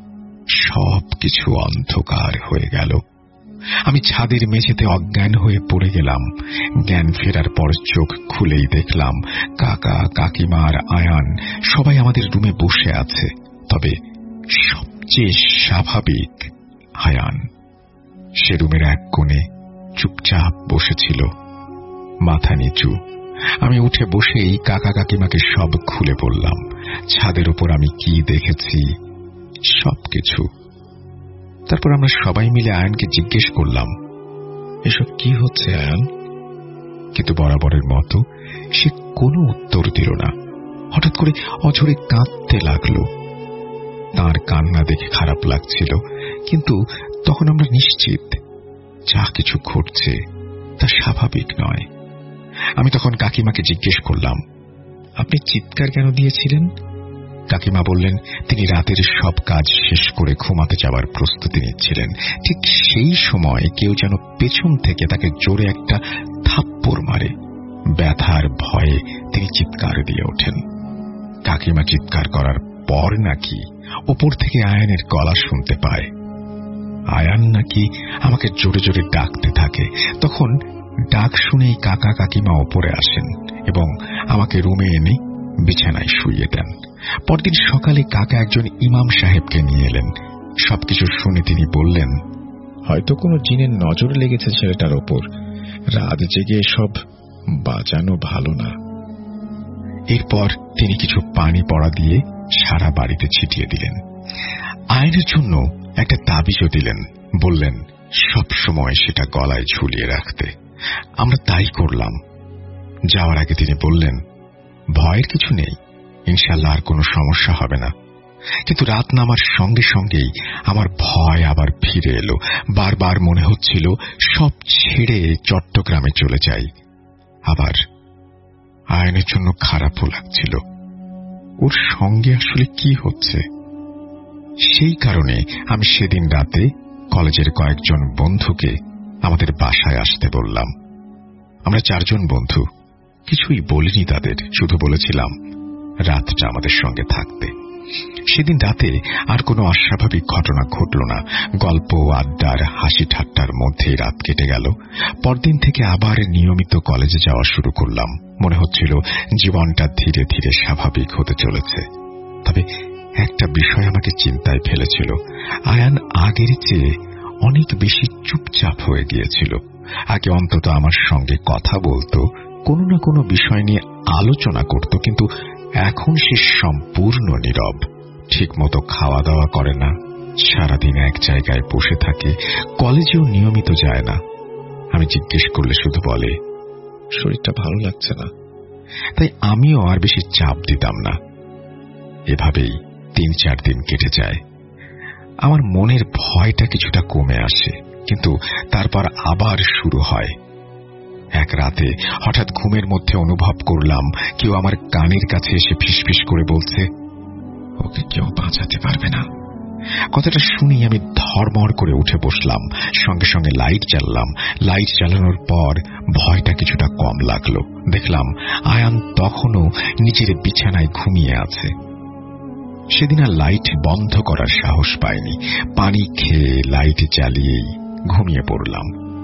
সবকিছু অন্ধকার হয়ে গেল। আমি ছাদের মেঝেতে অজ্ঞান হয়ে পড়ে গেলাম। জ্ঞান ফেরার পর চোখ খুলেই দেখলাম কাকা, কাকিমা আর আয়ান সবাই আমাদের রুমে বসে আছে। তবে সবচেয়ে স্বাভাবিক আয়ান। সে রুমের এক কোণে চুপচাপ বসেছিল, মাথা নিচু, আমি উঠে বসেই কাকা কাকিমাকে সব খুলে বললাম। ছাদের উপর আমি কি দেখেছি সবকিছু। তারপর আমরা সবাই মিলে আয়ানকে জিজ্ঞেস করলাম, এসব কি হচ্ছে আয়ান? কিন্তু বরাবরের মতো সে কোনো উত্তর দিল না। হঠাৎ করে অঝরে কাঁদতে লাগলো। তার কান্না দেখে খারাপ লাগছিল, কিন্তু তখন আমরা নিশ্চিত যা কিছু ঘটছে তা স্বাভাবিক নয়। আমি তখন কাকিমাকে জিজ্ঞেস করলাম, আপনি চিৎকার কেন দিয়েছিলেন? কাকিমা বললেন, তিনি রাতের সব কাজ শেষ করে ঘুমাতে যাওয়ার প্রস্তুতি নিচ্ছিলেন। ঠিক সেই সময় কেউ যেন পেছন থেকে তাকে জোরে একটা থাপ্পড় মারে। ব্যথার ভয়ে তিনি চিৎকার দিয়ে ওঠেন। কাকিমা চিৎকার করার পর নাকি ওপর থেকে আয়ানের গলা শুনতে পায়। আয়ান নাকি আমাকে জোরে জোরে ডাকতে থাকে। তখন ডাক শুনেই কাকা কাকিমা ওপরে আসেন এবং আমাকে রুমে এনে বিছানায় শুইয়ে দেন। পরদিন সকালে কাকা একজন ইমাম সাহেবকে নিয়ে এলেন। সবকিছু শুনে তিনি বললেন, হয়তো কোনো জিনের নজর লেগেছে ছেলেটার ওপর। রাত জেগে সব বাঁচানো ভালো না। এরপর তিনি কিছু পানি পড়া দিয়ে সারা বাড়িতে ছিটিয়ে দিলেন। আয়নের জন্য একটা তাবিজও দিলেন। বললেন সব সময় সেটা গলায় ঝুলিয়ে রাখতে। আমরা তাই করলাম। যাওয়ার আগে তিনি বললেন, ভয়ের কিছু নেই, ইনশাআল্লাহ আর কোনো সমস্যা হবে না। কিন্তু রাত নামার সঙ্গে সঙ্গেই আমার ভয় আবার ফিরে এলো। বারবার মনে হচ্ছিল সব ছেড়ে চট্টগ্রামে চলে যাই। আবার আয়নের জন্য খারাপও লাগছিল। ওর সঙ্গে আসলে কি হচ্ছে? সেই কারণে আমি সেদিন রাতে কলেজের কয়েকজন বন্ধুকে আমাদের বাসায় আসতে বললাম। আমরা 4 জন বন্ধু। কিছুই বলিনি তাদের, শুধু বলেছিলাম রাতটা আমাদের সঙ্গে থাকতে। সেদিন রাতে আর কোনো অস্বাভাবিক ঘটনা ঘটল না। গল্প আড্ডার হাসি ঠাট্টার মধ্যেই রাত কেটে গেল। পরদিন থেকে আবার নিয়মিত কলেজে যাওয়া শুরু করলাম। মনে হচ্ছিল জীবনটা ধীরে ধীরে স্বাভাবিক হতে চলেছে। তবে একটা বিষয় আমাকে চিন্তায় ফেলেছিল। আয়ান আগের চেয়ে অনেক বেশি চুপচাপ হয়ে গিয়েছিল। আগে অন্তত আমার সঙ্গে কথা বলতো, কোনো না কোনো বিষয় নিয়ে আলোচনা করত, কিন্তু এখন সে সম্পূর্ণ নীরব। ঠিক মতো খাওয়া দাওয়া করে না, সারাদিন এক জায়গায় বসে থাকে, কলেজেও নিয়মিত যায় না। আমি জিজ্ঞেস করলে শুধু বলে শরীরটা ভালো লাগছে না। তাই আমিও আর বেশি চাপ দিতাম না। এভাবেই 3-4 দিন কেটে যায়। আমার মনের ভয়টা কিছুটা কমে আসে, কিন্তু তারপর আবার শুরু হয়। এক রাতে হঠাৎ ঘুমের মধ্যে অনুভব করলাম কেউ আমার কানের কাছে এসে ফিসফিস করে বলছে, ওকে কেউ বাঁচাতে পারবে না। কথাটা শুনি আমি ধড়মড় করে উঠে বসলাম। সঙ্গে সঙ্গে লাইট জ্বাললাম। লাইট জ্বালানোর পর ভয়টা কিছুটা কম লাগলো। দেখলাম আয়ান তখনও নিজের বিছানায় ঘুমিয়ে আছে। সেদিন আর লাইট বন্ধ করার সাহস পাইনি। পানি খেয়ে লাইট জ্বালিয়েই ঘুমিয়ে পড়লাম।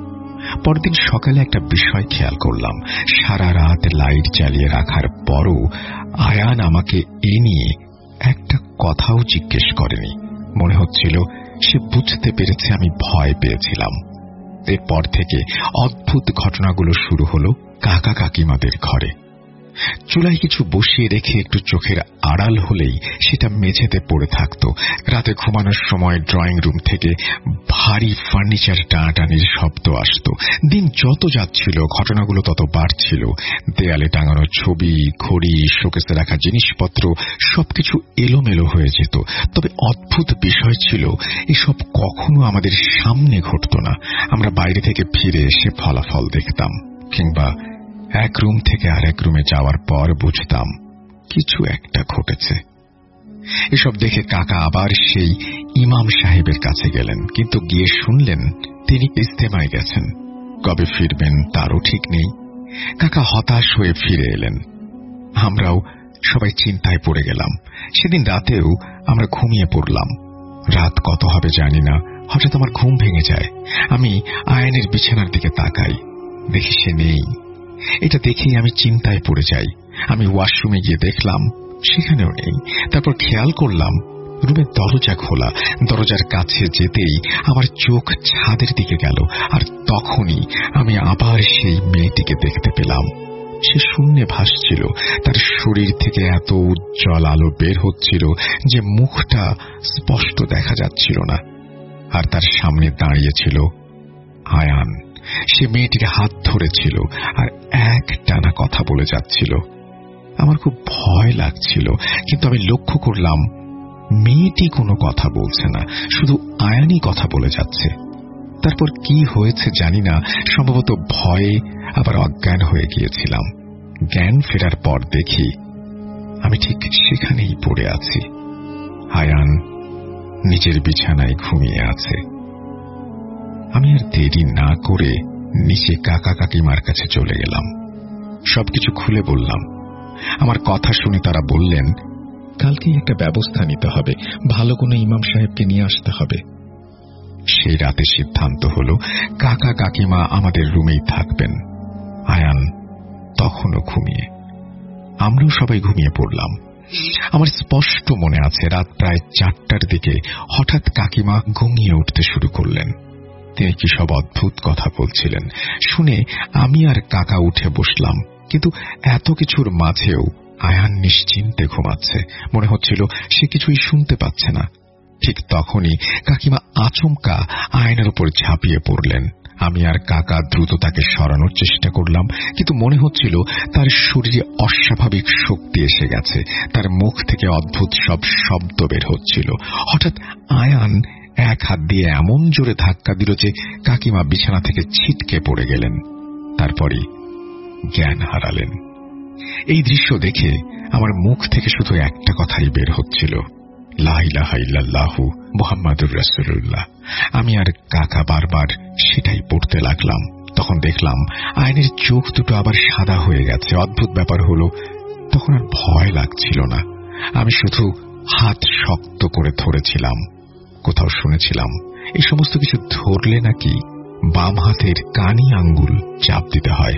পরদিন সকালে একটা বিষয় খেয়াল করলাম। সারা রাত লাইট জ্বালিয়ে রাখার পরও আয়ান আমাকে এ নিয়ে একটা কথাও জিজ্ঞেস করেনি। মনে হচ্ছিল সে বুঝতে পেরেছে আমি ভয় পেয়েছিলাম। এরপর থেকে অদ্ভুত ঘটনাগুলো শুরু হলো কাকা কাকিমাদের ঘরে। চুলায় কিছু বসিয়ে রেখে একটু চোখের আড়াল হলেই সেটা মেঝেতে পড়ে থাকত। রাতে ঘুমানোর সময় ড্রয়িং রুম থেকে ভারী ফার্নিচার টানাটানির শব্দ আসত। দিন যত যাচ্ছিল ঘটনাগুলো তত বাড়ছিল। দেয়ালে টাঙানো ছবি, ঘড়ি, শোকেসে রাখা জিনিসপত্র সবকিছু এলোমেলো হয়ে যেত। তবে অদ্ভুত বিষয় ছিল, এসব কখনো আমাদের সামনে ঘটত না। আমরা বাইরে থেকে ফিরে এসে ফলাফল দেখতাম, কিংবা এক রুম থেকে আরেক রুমে যাওয়ার পর বুঝতাম কিছু একটা ঘটেছে। এসব দেখে কাকা আবার সেই ইমাম সাহেবের কাছে গেলেন, কিন্তু গিয়ে শুনলেন তিনি ইস্তেমায় গেছেন। কবে ফিরবেন তারও ঠিক নেই। কাকা হতাশ হয়ে ফিরে এলেন। আমরাও সবাই চিন্তায় পড়ে গেলাম। সেদিন রাতেও আমরা ঘুমিয়ে পড়লাম। রাত কত হবে জানি না, হঠাৎ আমার ঘুম ভেঙে যায়। আমি আয়ানের বিছানার দিকে তাকাই, দেখি সে নেই। এটা দেখেই আমি চিন্তায় পড়ে যাই। আমি ওয়াশরুমে গিয়ে দেখলাম সেখানেও নেই। তারপর খেয়াল করলাম রুমের দরজা খোলা। দরজার কাছে যেতেই আমার চোখ ছাদের দিকে গেল, আর তখনই আমি আবার সেই মেয়েটিকে দেখতে পেলাম। সে শূন্যে ভাসছিল। তার শরীর থেকে এত উজ্জ্বল আলো বের হচ্ছিল যে মুখটা স্পষ্ট দেখা যাচ্ছিল না। আর তার সামনে দাঁড়িয়েছিল আয়ান। সে মেয়েটির হাত ধরেছিল আর এক টানা কথা বলে যাচ্ছিল। আমার খুব ভয় লাগছিল, কিন্তু আমি লক্ষ্য করলাম মেয়েটি কোনো কথা বলছে না, শুধু আয়ানই কথা বলে যাচ্ছে। তারপর কি হয়েছে জানি না, সম্ভবত ভয়ে আবার অজ্ঞান হয়ে গিয়েছিলাম। জ্ঞান ফেরার পর দেখি আমি ঠিক সেখানেই পড়ে আছি। আয়ান নিজের বিছানায় ঘুমিয়ে আছে। আমি আর দেরি না করে নিচে কাকা কাকিমার কাছে চলে গেলাম। সবকিছু খুলে বললাম। আমার কথা শুনে তারা বললেন, কালকেই একটা ব্যবস্থা নিতে হবে, ভালো কোনো ইমাম সাহেবকে নিয়ে আসতে হবে। সেই রাতে সিদ্ধান্ত হলো কাকা কাকিমা আমাদের রুমেই থাকবেন। আয়ান তখনও ঘুমিয়ে, আমরাও সবাই ঘুমিয়ে পড়লাম। আমার স্পষ্ট মনে আছে রাত প্রায় 4টার দিকে হঠাৎ কাকিমা ঘুমিয়ে উঠতে শুরু করলেন। তিনি কি সব অদ্ভুত কথা বলছিলেন। শুনে আমি আর কাকা উঠে বসলাম, কিন্তু এত কিছুর মাঝেও আয়ান নিশ্চিন্তে ঘুমাচ্ছে। মনে হচ্ছিল সে কিছুই শুনতে পাচ্ছে না। ঠিক তখনই কাকিমা আচমকা আয়নার উপর ঝাঁপিয়ে পড়লেন। আমি আর কাকা দ্রুত তাকে সরানোর চেষ্টা করলাম, কিন্তু মনে হচ্ছিল তার শরীরে অস্বাভাবিক শক্তি এসে গেছে। তার মুখ থেকে অদ্ভুত সব শব্দ বের হচ্ছিল। হঠাৎ আয়ান এক হাত দিয়ে এমন জোরে ধাক্কা দিল যে কাকিমা বিছানা থেকে ছিটকে পড়ে গেলেন। তারপরই জ্ঞান হারালেন। এই দৃশ্য দেখে আমার মুখ থেকে শুধু একটা কথাই বের হচ্ছিল, লা ইলাহা ইল্লাল্লাহু মুহাম্মাদুর রাসূলুল্লাহ। আমি আর কাকা বারবার সেটাই পড়তে লাগলাম। তখন দেখলাম আয়নের চোখ দুটো আবার সাদা হয়ে গেছে। অদ্ভুত ব্যাপার হলো, তখন আর ভয় লাগছিল না। আমি শুধু হাত শক্ত করে ধরেছিলাম। কোথাও শুনেছিলাম এই সমস্ত কিছু ধরলে নাকি বাম হাতের কানি আঙ্গুল চাপ দিতে হয়।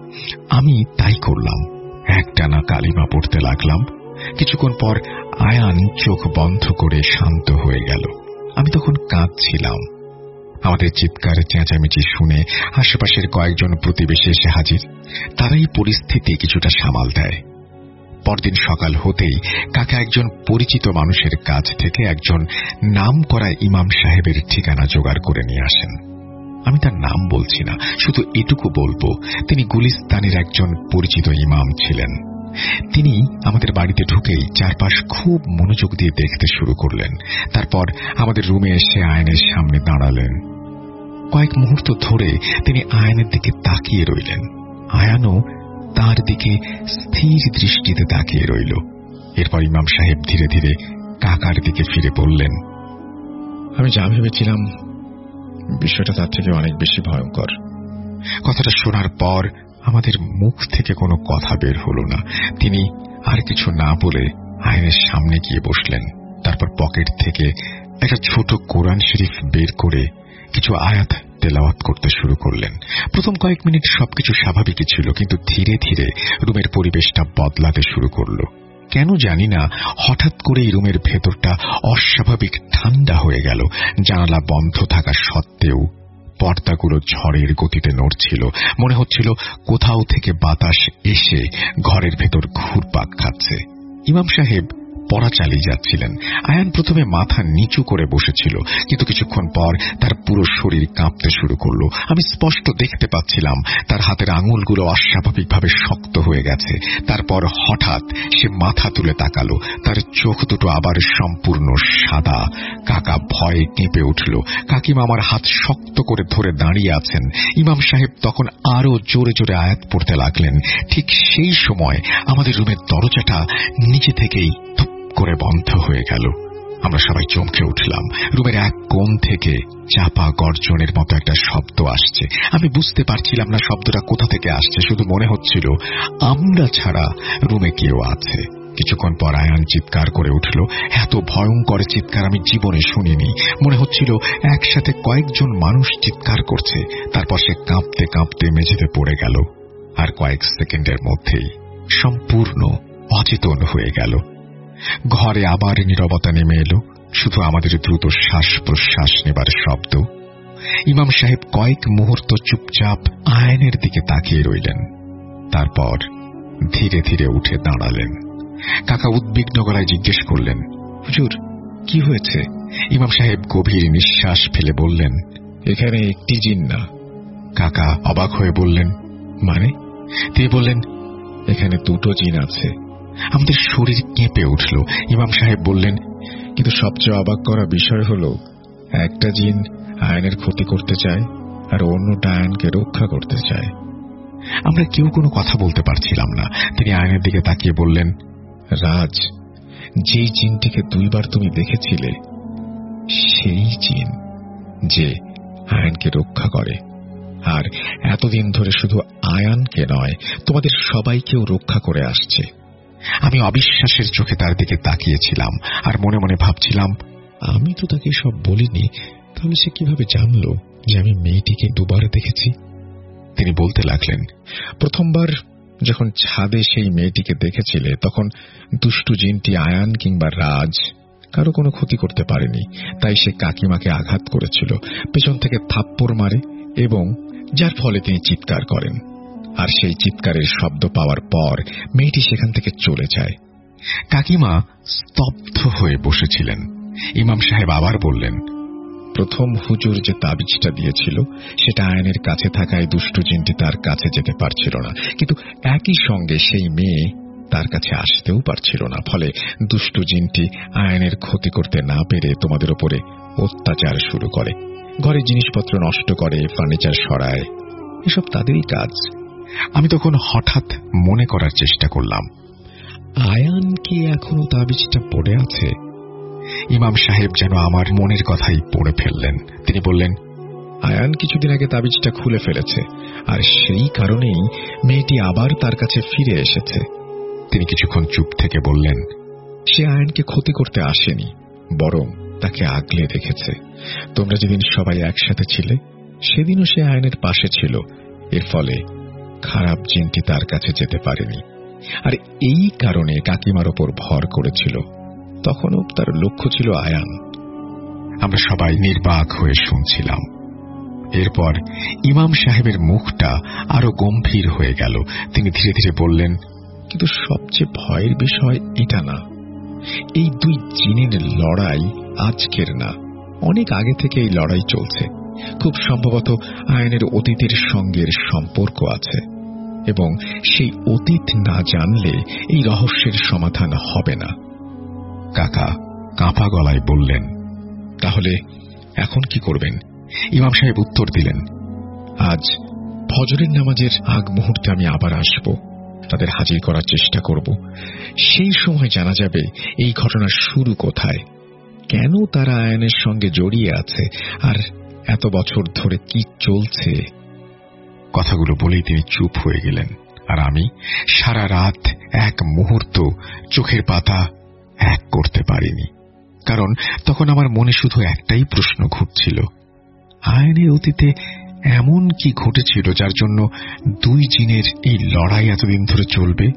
আমি তাই করলাম। একটানা কালিমা পড়তে লাগলাম। কিছুক্ষণ পর আয়ান চোখ বন্ধ করে শান্ত হয়ে গেল। আমি তখন কাঁদছিলাম। আমাদের চিৎকার চেঁচামেচি শুনে আশেপাশের কয়েকজন প্রতিবেশী এসে হাজির। তারাই পরিস্থিতি কিছুটা সামাল দেয়। পরদিন সকাল হতেই কাকা একজন পরিচিত মানুষের কাছ থেকে একজন নামকরা ইমাম সাহেবের ঠিকানা জোগাড় করে নিয়ে আসেন। আমি তার নাম বলছি না, শুধু এটুকু বলবো তিনি গুলিস্তানের একজন পরিচিত ইমাম ছিলেন। তিনি আমাদের বাড়িতে ঢুকেই চারপাশ খুব মনোযোগ দিয়ে দেখতে শুরু করলেন। তারপর আমাদের রুমে এসে আয়নের সামনে দাঁড়ালেন। কয়েক মুহূর্ত ধরে তিনি আয়নের দিকে তাকিয়ে রইলেন। আয়ানও তার দিকে স্থির দৃষ্টিতে তাকিয়ে রইল। এরপর ইমাম সাহেব ধীরে ধীরে কাকার দিকে ফিরে বললেন, আমি যা ভেবেছিলাম বিষয়টা তার থেকে অনেক বেশি ভয়ঙ্কর। কথাটা শোনার পর আমাদের মুখ থেকে কোনো কথা বের হলো না। তিনি আর কিছু না বলে আয়নের সামনে গিয়ে বসলেন। তারপর পকেট থেকে একটা ছোট কোরআন শরীফ বের করে কিছু আয়াত তেলাওয়াত করতে শুরু করলেন। প্রথম কয়েক মিনিট সবকিছু স্বাভাবিকই ছিল, কিন্তু ধীরে ধীরে রুমের পরিবেশটা বদলাতে শুরু করল। কেন জানি না হঠাৎ করে এই রুমের ভেতরটা অস্বাভাবিক ঠান্ডা হয়ে গেল। জানালা বন্ধ থাকা সত্ত্বেও পর্দাগুলো ঝড়ের গতিতে নড়ছিল। মনে হচ্ছিল কোথাও থেকে বাতাস এসে ঘরের ভেতর ঘুরপাক খাচ্ছে। ইমাম সাহেব পড়া চালিয়ে যাচ্ছিলেন। আয়ান প্রথমে মাথা নিচু করে বসেছিল, কিন্তু কিছুক্ষণ পর তার পুরো শরীর কাঁপতে শুরু করলো। আমি স্পষ্ট দেখতে পাচ্ছিলাম তার হাতের আঙুলগুলো অস্বাভাবিকভাবে শক্ত হয়ে গেছে। তারপর হঠাৎ সে মাথা তুলে তাকালো। তার চোখ দুটো আবার সম্পূর্ণ সাদা। কাকা ভয়ে কেঁপে উঠল। কাকিমা আমার হাত শক্ত করে ধরে দাঁড়িয়ে আছেন। ইমাম সাহেব তখন আরো জোরে জোরে আয়াত পড়তে লাগলেন। ঠিক সেই সময় আমাদের রুমের দরজাটা নিচে থেকেই করে বন্ধ হয়ে গেল। আমরা সবাই চমকে উঠলাম। রুমের এক কোণ থেকে চাপা গর্জনের মতো একটা শব্দ আসছে। আমি বুঝতে পারছিলাম না শব্দটা কোথা থেকে আসছে, শুধু মনে হচ্ছিল আমরা ছাড়া রুমে কেউ আছে। কিছুক্ষণ পর আয়ান চিৎকার করে উঠল। এত ভয়ঙ্কর চিৎকার আমি জীবনে শুনিনি। মনে হচ্ছিল একসাথে কয়েকজন মানুষ চিৎকার করছে। তারপর সে কাঁপতে কাঁপতে মেঝেতে পড়ে গেল, আর কয়েক সেকেন্ডের মধ্যেই সম্পূর্ণ অচেতন হয়ে গেল। ঘরে আবার নীরবতা নেমে এলো, শুধু আমাদের দ্রুত শ্বাস প্রশ্বাস নেবার শব্দ। ইমাম সাহেব কয়েক মুহূর্ত চুপচাপ আয়নের দিকে তাকিয়ে রইলেন। তারপর ধীরে ধীরে উঠে দাঁড়ালেন। কাকা উদ্বিগ্ন গলায় জিজ্ঞেস করলেন, হুজুর কি হয়েছে? ইমাম সাহেব গভীর নিঃশ্বাস ফেলে বললেন, এখানে একটি জিন না। কাকা অবাক হয়ে বললেন, মানে? তিনি বললেন, এখানে দুটো জিন আছে। আমাদের শরীর কেঁপে উঠল। ইমাম সাহেব বললেন, কিন্তু সবচেয়ে অবাক করা বিষয় হলো, একটা জিন আয়নের ক্ষতি করতে চায় আর অন্যটা আয়নকে রক্ষা করতে চায়। আমরা কেউ কোনো কথা বলতে পারছিলাম না। তিনি আয়নের দিকে তাকিয়ে বললেন, রাজ, যেই জিনটিকে 2 বার তুমি দেখেছিলে, সেই জিন যে আয়নকে রক্ষা করে, আর এতদিন ধরে শুধু আয়ানকে নয়, তোমাদের সবাইকেও রক্ষা করে আসছে। আমি অবিশ্বাসের চোখে তার দিকে তাকিয়েছিলাম আর মনে মনে ভাবছিলাম, আমি তো তাকে সব বলিনি, তাহলে সে কিভাবে জানলো যে আমি মেয়েটিকে 2 বার দেখেছি? তিনি বলতে লাগলেন, প্রথমবার যখন ছাদে সেই মেয়েটিকে দেখেছিলে, তখন দুষ্টু জিনটি আয়ান কিংবা রাজ কারো কোনো ক্ষতি করতে পারেনি। তাই সে কাকিমাকে আঘাত করেছিল, পেছন থেকে থাপ্পড় মারে, এবং যার ফলে তিনি চিৎকার করেন। আর সেই চিৎকারের শব্দ পাওয়ার পর মেয়েটি সেখান থেকে চলে যায়। কাকিমা স্তব্ধ হয়ে বসেছিলেন। ইমাম সাহেব আবার বললেন, প্রথম হুজুর যে তাবিজটা দিয়েছিল, সেটা আয়নের কাছে থাকায় দুষ্টু জিনটি তার কাছে যেতে পারছিল না, কিন্তু একই সঙ্গে সেই মেয়ে তার কাছে আসতেও পারছিল না। ফলে দুষ্টু জিনটি আয়নের ক্ষতি করতে না পেরে তোমাদের উপরে অত্যাচার শুরু করে, ঘরে জিনিসপত্র নষ্ট করে, ফার্নিচার সরায়। এসব তাদেরই কাজ। আমি তখন হঠাৎ মনে করার চেষ্টা করলাম, আয়ান কি এখনো তাবিজটা পড়ে আছে? ইমাম সাহেব যেন আমার মনের কথাই পড়ে ফেললেন। তিনি বললেন, আয়ান কিছুদিন আগে তাবিজটা খুলে ফেলেছে, আর সেই কারণেই মেয়েটি আবার তার কাছে ফিরে এসেছে। তিনি কিছুক্ষণ চুপ থেকে বললেন, সে আয়ানকে ক্ষতি করতে আসেনি, বরং তাকে আগলে রেখেছে। তোমরা যেদিন সবাই একসাথে ছিলে, সেদিনও সে আয়নের পাশে ছিল। এর ফলে খারাপ জিনটি তার কাছে যেতে পারেনি, আর এই কারণে কাকিমার ওপর ভর করেছিল। তখনও তার লক্ষ্য ছিল আয়ান। আমরা সবাই নির্বাক হয়ে শুনছিলাম। এরপর ইমাম সাহেবের মুখটা আরো গম্ভীর হয়ে গেল। তিনি ধীরে ধীরে বললেন, কিন্তু সবচেয়ে ভয়ের বিষয় এটা না, এই 2 জিনের লড়াই আজকের না, অনেক আগে থেকে এই লড়াই চলছে। খুব সম্ভবত আয়নের অতীতের সঙ্গে সম্পর্ক আছে, এবং সেই অতীত না জানলে এই রহস্যের সমাধান হবে না। কাকা কাঁপা গলায় বললেন, তাহলে এখন কি করবেন? ইমাম সাহেব উত্তর দিলেন, আজ ফজরের নামাজের আগ মুহূর্তে আমি আবার আসব, তাদের হাজির করার চেষ্টা করব। সেই সময় জানা যাবে এই ঘটনার শুরু কোথায়, কেন তারা আয়নের সঙ্গে জড়িয়ে আছে, আর এত বছর ধরে কি চলছে। কথাগুলো বলেই তিনি চুপ হয়ে গেলেন, আর আমি সারা রাত এক মুহূর্ত চোখের পাতা এক করতে পারিনি। কারণ তখন আমার মনে শুধু একটাই প্রশ্ন ঘুরছিল, আয়নের অতীতে এমন কি ঘটেছিল যার জন্য 2 জিনের এই লড়াই এতদিন ধরে চলবে?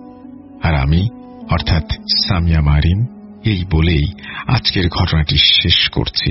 আর আমি, অর্থাৎ সামিয়া মারিম, এই বলেই আজকের ঘটনাটি শেষ করছি।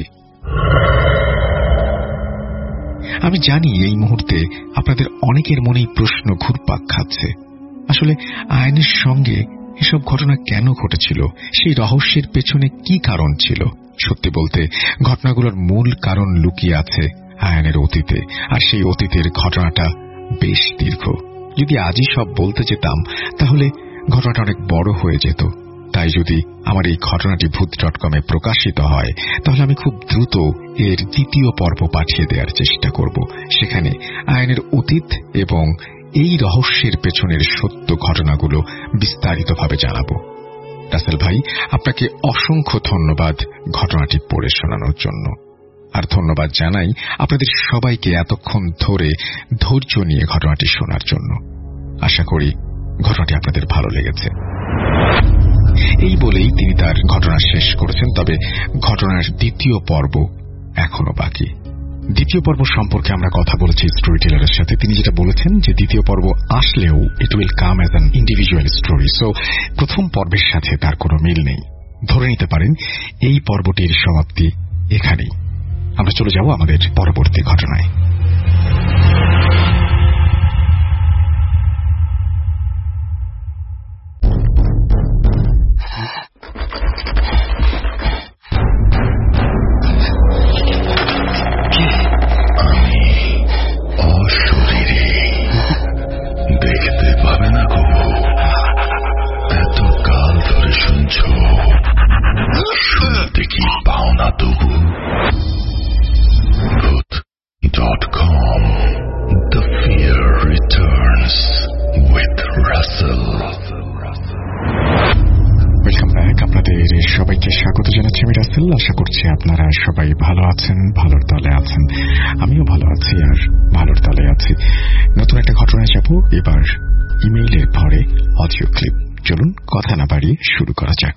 আমি জানি এই মুহূর্তে আপনাদের অনেকের মনেই প্রশ্ন ঘুরপাক খাচ্ছে, আসলে আয়নের সঙ্গে এসব ঘটনা কেন ঘটেছিল, সেই রহস্যের পেছনে কি কারণ ছিল। সত্যি বলতে ঘটনাগুলোর মূল কারণ লুকিয়ে আছে আয়নের অতীতে, আর সেই অতীতের ঘটনাটা বেশ দীর্ঘ। যদি আজই সব বলতে যেতাম তাহলে ঘটনাটা অনেক বড় হয়ে যেত। তাই যদি আমার এই ঘটনাটি ভূত.com প্রকাশিত হয়, তাহলে আমি খুব দ্রুত এর 2য় পর্ব পাঠিয়ে দেওয়ার চেষ্টা করব। সেখানে আয়নের অতীত এবং এই রহস্যের পেছনের সত্য ঘটনাগুলো বিস্তারিতভাবে জানাবো। রাসেল ভাই, আপনাকে অসংখ্য ধন্যবাদ ঘটনাটি পড়ে শোনানোর জন্য। আর ধন্যবাদ জানাই আপনাদের সবাইকে এতক্ষণ ধরে ধৈর্য নিয়ে ঘটনাটি শোনার জন্য। আশা করি ঘটনাটি আপনাদের ভালো লেগেছে। এই বলেই তিনি তার ঘটনা শেষ করেছেন, তবে ঘটনার 2য় পর্ব এখনো বাকি। 2য় পর্ব সম্পর্কে আমরা কথা বলেছি স্টোরি টেলারের সাথে। তিনি যেটা বলেছেন যে 2য় পর্ব আসলেও it will come as an individual story, so প্রথম পর্বের সাথে তার কোনো মিল নেই। ধরে নিতে পারেন এই পর্বটির সমাপ্তি এখানেই। আমরা চলে যাব আমাদের পরবর্তী ঘটনায়। Russell. Welcome back. আপনাদের সবাইকে স্বাগত জানাচ্ছি আমি রাসেল। আশা করছি আপনারা সবাই ভালো আছেন, ভালোর তলে আছেন। আমিও ভালো আছি আর ভালোর তলে আছি। নতুন একটা ঘটনায় যাব এবার ইমেইলের পরে অডিও ক্লিপ। চলুন কথা না বাড়িয়ে শুরু করা যাক।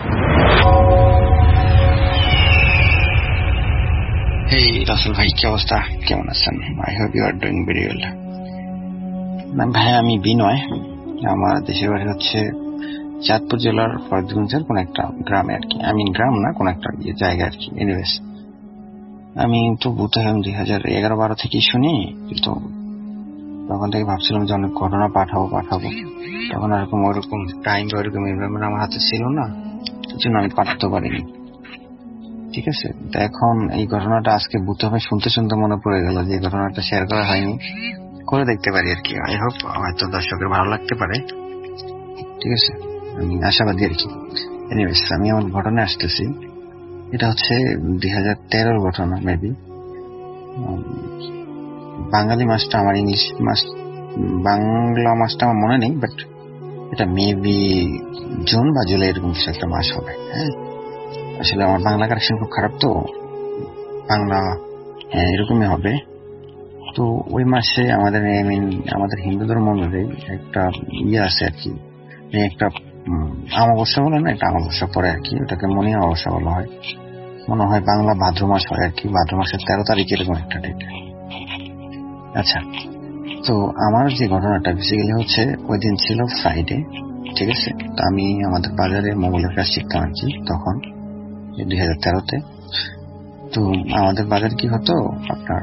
হেই রাসেল ভাই, কি অবস্থা? কেমন আছেন? I hope you are doing very well. ভাই আমি বিনয়। আমার দেশের বাড়ি হচ্ছে চাঁদপুর জেলার ফরিদগঞ্জের কোন একটা গ্রামে আর কি। আমি গ্রাম না, কোন একটা জায়গা আর কি। এনিওয়েজ, আমি তো বুঝতে 2011-12 থেকেই শুনি, কিন্তু তখন থেকে ভাবছিলাম যে অনেক ঘটনা পাঠাবো। তখন ওরকম টাইম বা ওরকম এনভায়রনমেন্ট আমার হাতে ছিল না, এই জন্য আমি পাঠাতে পারিনি। ঠিক আছে, তো এখন এই ঘটনাটা আজকে বুঝতে হবে শুনতে মনে পড়ে গেল যে এই ঘটনাটা শেয়ার করা হয়নি, করে দেখতে পারি আর কি। আই হোপ হয়তো দর্শকের ভালো লাগতে পারে। ঠিক আছে, আমি আশাবাদী আর কি। এনিওয়েজ, আমি আমার ঘটনা আসতেছি। এটা হচ্ছে 2013 ঘটনা মেবি। বাঙালি মাসটা আমার, ইংলিশ মাস, বাংলা মাসটা আমার মনে নেই, বাট এটা মেবি জুন বা জুলাই এরকম কিছু একটা মাস হবে। হ্যাঁ, আসলে আমার বাংলা কারেকশন খুব খারাপ, তো বাংলা এরকমই হবে। তো ওই মাসে আমাদের হিন্দু ধর্ম অনুযায়ী একটা আছে আর কি, একটা অমাবস্যা বলে না, একটা অমাবস্যা পরে আর কি। ওটাকে মনি অমাবস্যা বলা হয়, মনে হয় বাংলা ভাদ্র মাস হয় আর কি। ভাদ্র মাসের 13 তারিখ এরকম একটা ডেট। আচ্ছা, তো আমার যে ঘটনাটা বেসিক্যালি হচ্ছে, ওই দিন ছিল ফ্রাইডে। ঠিক আছে, তো আমি আমাদের বাজারে মোবাইলের কাজ শিখতাম আর কি তখন 2013-তে। তো আমাদের বাজার কি হতো, আপনার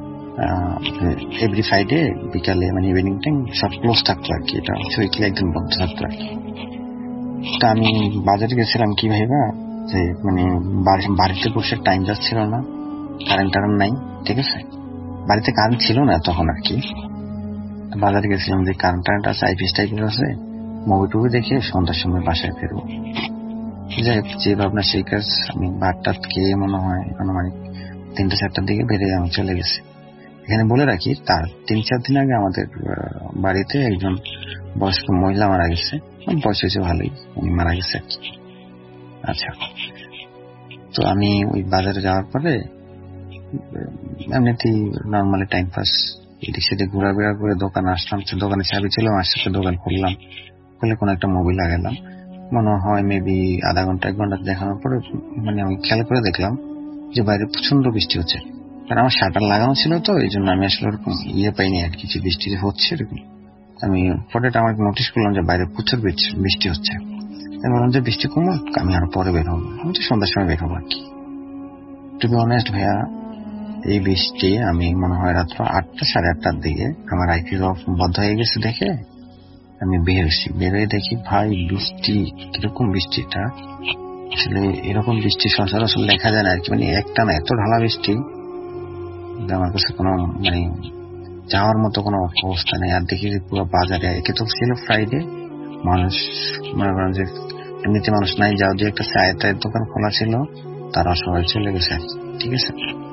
এভরি ফ্রাইডে বিকালে ইভিনিং টাইম সব ক্লোজ থাকতো আর কি। এটা হচ্ছে উইকলি একদিন বন্ধ থাকতো আর কি। তো আমি বাজারে গেছিলাম কি ভাইবা, যে বাড়িতে বসে টাইম যাচ্ছিল না, কারেন্ট নাই। ঠিক আছে, বাড়িতে কারেন্ট ছিল না তখন আর কি। বাজারে গেছিলাম যে কারেন্ট আছে, আইপিএস টাইপের আছে, মুভি দেখে সন্ধ্যার সময় বাসায় ফেরবো। যাই হোক, যে ভাবনা সেই কাজ। আমি ভাতটা খেয়ে মনে হয় 3-4টার দিকে বেরিয়ে আমি চলে গেছি। এখানে বলে রাখি, তার 3-4 দিন আগে আমাদের বাড়িতে একজন বয়স্ক মহিলা মারা গেছে। বয়স হয়েছে ভালোই, উনি মারা গেছে আর কি। আচ্ছা, তো আমি ওই বাজারে যাওয়ার পরে এমনিতেই নর্মালি টাইম পাস এদিক সেদিক ঘোরাঘোরা করে দোকানে আসলাম। দোকানে চাবি ছিল, আসতে দোকান খুললাম, খুলে কোনো একটা মুভি লাগালাম। মনে হয় মেবি আধা ঘন্টা 1 ঘন্টা দেখানোর পরে আমি খেয়াল করে দেখলাম যে বাইরে প্রচন্ড বৃষ্টি হচ্ছে। কারণ আমার শাটার লাগানো ছিল, তো এই জন্য আমি আসলে ওরকম পাইনি আর কিছু, বৃষ্টি হচ্ছে এরকম। আমি পরে আমার নোটিস করলাম যে বাইরে প্রচুর বৃষ্টি হচ্ছে। আমি বললাম যে বৃষ্টি কমুক, আমি আরো পরে বের হবো। আমি তো সন্ধ্যার সময় বের হবো আর কি। টু বি অনেস্ট ভাইয়া, এই বৃষ্টি আমি মনে হয় রাত্র 8টা 8:30টার দিকে আমার আইপি বন্ধ হয়ে গেছে দেখে আমি বেরোয় দেখি ভাই বৃষ্টি কিরকম। বৃষ্টিটা আসলে এরকম বৃষ্টি সচরাচর দেখা যায় না আর কি। একটা না, এত ঢালা বৃষ্টি আমার কাছে কোনো যাওয়ার মতো কোনো অবস্থা নেই। আর দেখি পুরো বাজারে, একে তো ছিল ফ্রাইডে, মানুষ মনে করেন যে এমনিতে মানুষ নাই, যাও দিয়ে একটা চায়ের দোকান খোলা ছিল, তারা সবাই চলে গেছে। ঠিক আছে,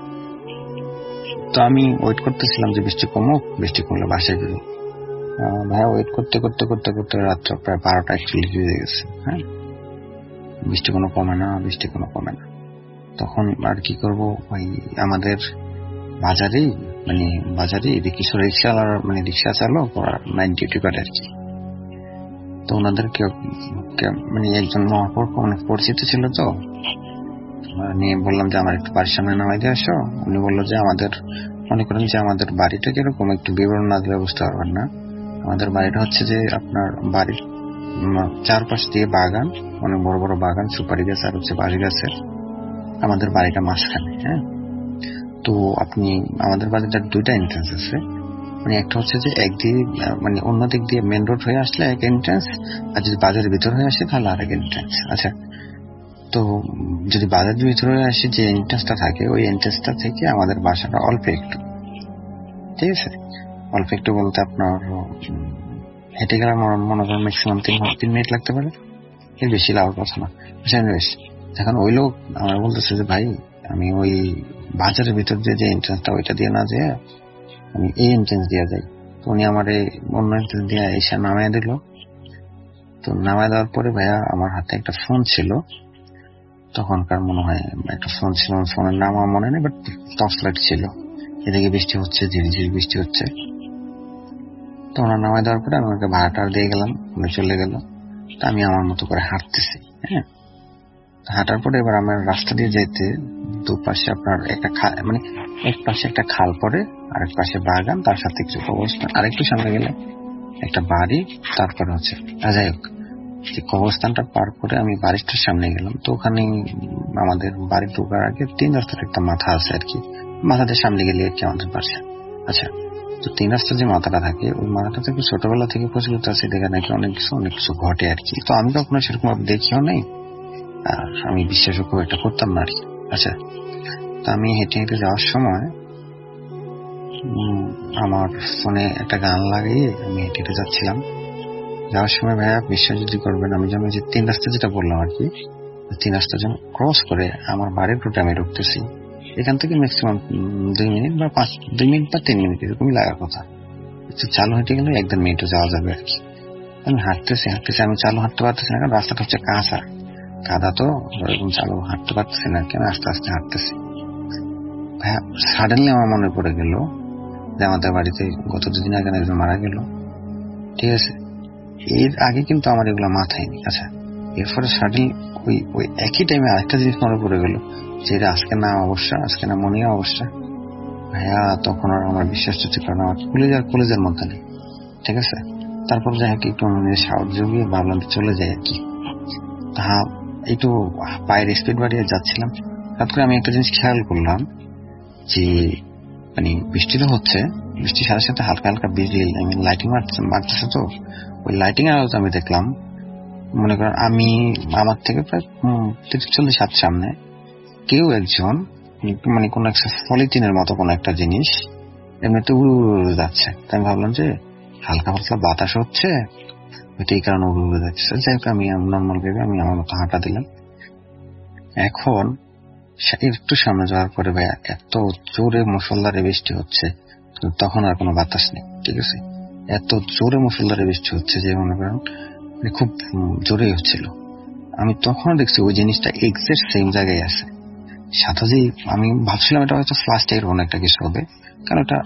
তো আমি ওয়েট করতেছিলাম যে বৃষ্টি কমুক, বৃষ্টি কমলে বাসায় বেরো। ভাইয়া ওয়েট করতে রাত্র প্রায় 12টা 41 বেজে গেছে। হ্যাঁ, বৃষ্টি কোনো কমে না। তখন আর কি করব, ওই আমাদের বাজারে কিছু রিক্সা চালক ওরা নাইট ডিউটি করে আর কি। তো ওনাদেরকে একজন পরিচিত ছিল, তো নিয়ে বললাম যে আমার একটু বাড়ির সামনে নামাই দিয়ে আসো। উনি বললো যে মনে করেন যে আমাদের বাড়িটা কিরকম, একটু বিবরণ না দিলে বুঝতে পারবেন না। আমাদের বাড়িটা হচ্ছে যে আপনার বাড়ির চারপাশ দিয়ে বাগান, অনেক বড় বড় বাগান, সুপারি গাছ আর হচ্ছে বাড়ি গাছের। আমাদের বাড়িটা মাঝখানে। হ্যাঁ, তো আমাদের বাড়িটার 2টা এন্ট্রান্স আছে। একটা হচ্ছে যে একদিকে অন্য দিক দিয়ে মেন রোড হয়ে আসলে এক এন্ট্রান্স, আর যদি বাজারের ভিতর হয়ে আসে তাহলে আরেক এন্ট্রান্স। আচ্ছা, তো যদি বাজারের ভিতরে আসে যে এন্ট্রান্সটা থাকে, ওই এন্ট্রান্সটা থেকে আমাদের বাসাটা অল্প একটু, ঠিক আছে, অল্প একটু বলতে আপনার হেঁটে গেলে মনে করেন ম্যাক্সিমাম 3 মিনিট লাগতে পারে, এর বেশি লাগার কথা না। এখন ওই লোক আমার বলতেছে যে ভাই আমি ওই বাজারের ভিতর দিয়ে যে এন্ট্রান্সটা ওইটা দিয়ে না যেয়ে আমি এই এন্ট্রান্স দিয়ে যাই। উনি আমার অন্য দিয়ে এসে নামায় দিল। তো নামায় দেওয়ার পরে ভাইয়া আমার হাতে একটা ফোন ছিল, তখনকার মনে হয় একটা ফোন ছিল, ফোনের নাম আমার মনে নেই, বাট টর্চ লাইট ছিল। এদিকে বৃষ্টি হচ্ছে, ঝিরিঝিরি বৃষ্টি হচ্ছে। তো ওনার নামায় দেওয়ার পরে আমি ওকে ভাড়াটা দিয়ে গেলাম, উনি চলে গেল। তা আমি আমার মতো করে হাঁটতেছি। হ্যাঁ, হাঁটার পরে এবার আমার রাস্তা দিয়ে যেতে দুপাশে আপনার একটা মানে এক পাশে একটা খাল পড়ে, আরেক পাশে বাগান, তার সাথে কিছু কবরস্থান, আরেকটু সামনে গেলে একটা বাড়ি, তারপরে হচ্ছে যাই হোক কবরস্থানটা পার করে আমি বাড়িটার সামনে গেলাম। তো ওখানে আমাদের বাড়ি ঢোকার আগে 3 রাস্তার একটা মাথা আছে আর কি, মাথাদের সামনে গেলে আর কি আমাদের বাসা। আচ্ছা, তো 3 রাস্তার যে মাথাটা থাকে, ওই মাথাটা থেকে ছোটবেলা থেকে প্রচলিত আছে, দেখা নাকি অনেক কিছু ঘটে আর কি। তো আমি কখনো সেরকম ভাবে দেখিও নাই, আর আমি বিশ্বাসও খুব একটা করতাম না আর কি। আচ্ছা, তো আমি হেঁটে হেঁটে যাওয়ার সময় আমার ফোনে একটা গান লাগিয়ে আমি হেঁটে হেঁটে যাচ্ছিলাম। যাওয়ার সময় ভাইয়া বিশ্বাস যদি করবেন, আমি যেন যে 3 রাস্তা যেটা বললাম আর কি, 3 রাস্তা যেন ক্রস করে আমার বাড়ির রুটে আমি ঢুকতেছি। এখান থেকে ম্যাক্সিমাম 2 মিনিট বা 2 মিনিট বা 3 মিনিট এরকমই লাগার কথা। চালু হেঁটে গেলে 1-1.5 মিনিটও যাওয়া যাবে আর কি। আমি হাঁটতেছি, আমি চালু হাঁটতে পারতেছি না, কারণ রাস্তাটা হচ্ছে কাদা, তো এরকম চালু হাঁটতে পারতেছি না, কেন আস্তে আস্তে হাঁটতেছি। ভাইয়া সাডেনলি আমার মনে পড়ে গেল যে আমাদের বাড়িতে গত 2 দিন আগে একজন মারা গেল, ঠিক আছে। এর আগে কিন্তু আমার এগুলো মাথায় নেই। আচ্ছা, এরপরে সাডেনলি ওই একই টাইমে আরেকটা জিনিস মনে পড়ে গেল, যে এটা আজকে না অবস্থা, আজকে না মনে অবস্থা। ভাইয়া তখন আর আমার বিশ্বাস হচ্ছে, কারণ আমার কলেজের মধ্যে নেই, ঠিক আছে। তারপর যাই হোক একটু সাহস জুগিয়ে ভাবলাম চলে যাই আর কি। হ্যাঁ, একটু পায়ের স্পিড বাড়িয়ে যাচ্ছিলাম, হঠাৎ করে আমি একটা জিনিস খেয়াল করলাম যে মানে বৃষ্টি তো হচ্ছে, বৃষ্টির সাথে সাথে হালকা হালকা বিজলি লাইটিং মারতেছে। তো ওই লাইটিং এর আলোতে আমি দেখলাম, মনে করেন আমি আমার থেকে প্রায় 30-40 হাত সামনে কেউ একজন মানে কোন একটা পলিথিনের মতো কোন একটা জিনিস এমনিতে উড়ে উড়ে যাচ্ছে। তাই আমি ভাবলাম যে হালকা হালকা বাতাস হচ্ছে, এই কারণে উড়ে উড়ে যাচ্ছে। যাই হোক আমি নর্মাল ভেবে আমি আমার মতো হাঁটা দিলাম। এখন একটু সামনে যাওয়ার পরে ভাইয়া এত জোরে মুষলধারে বৃষ্টি হচ্ছে, তখন আর কোনো বাতাস নেই, ঠিক আছে। এত জোরে মুষলধারে বৃষ্টি হচ্ছে যে মনে করেন খুব জোরেই হচ্ছিল। আমি তখন দেখছি ওই জিনিসটা এক্সাক্ট সেম জায়গায় আছে। সাথে যে আমি ভাবছিলাম এটা হয়তো ফ্ল্যাশ টাইপের কোনো একটা কিছু হবে, কারণ এটা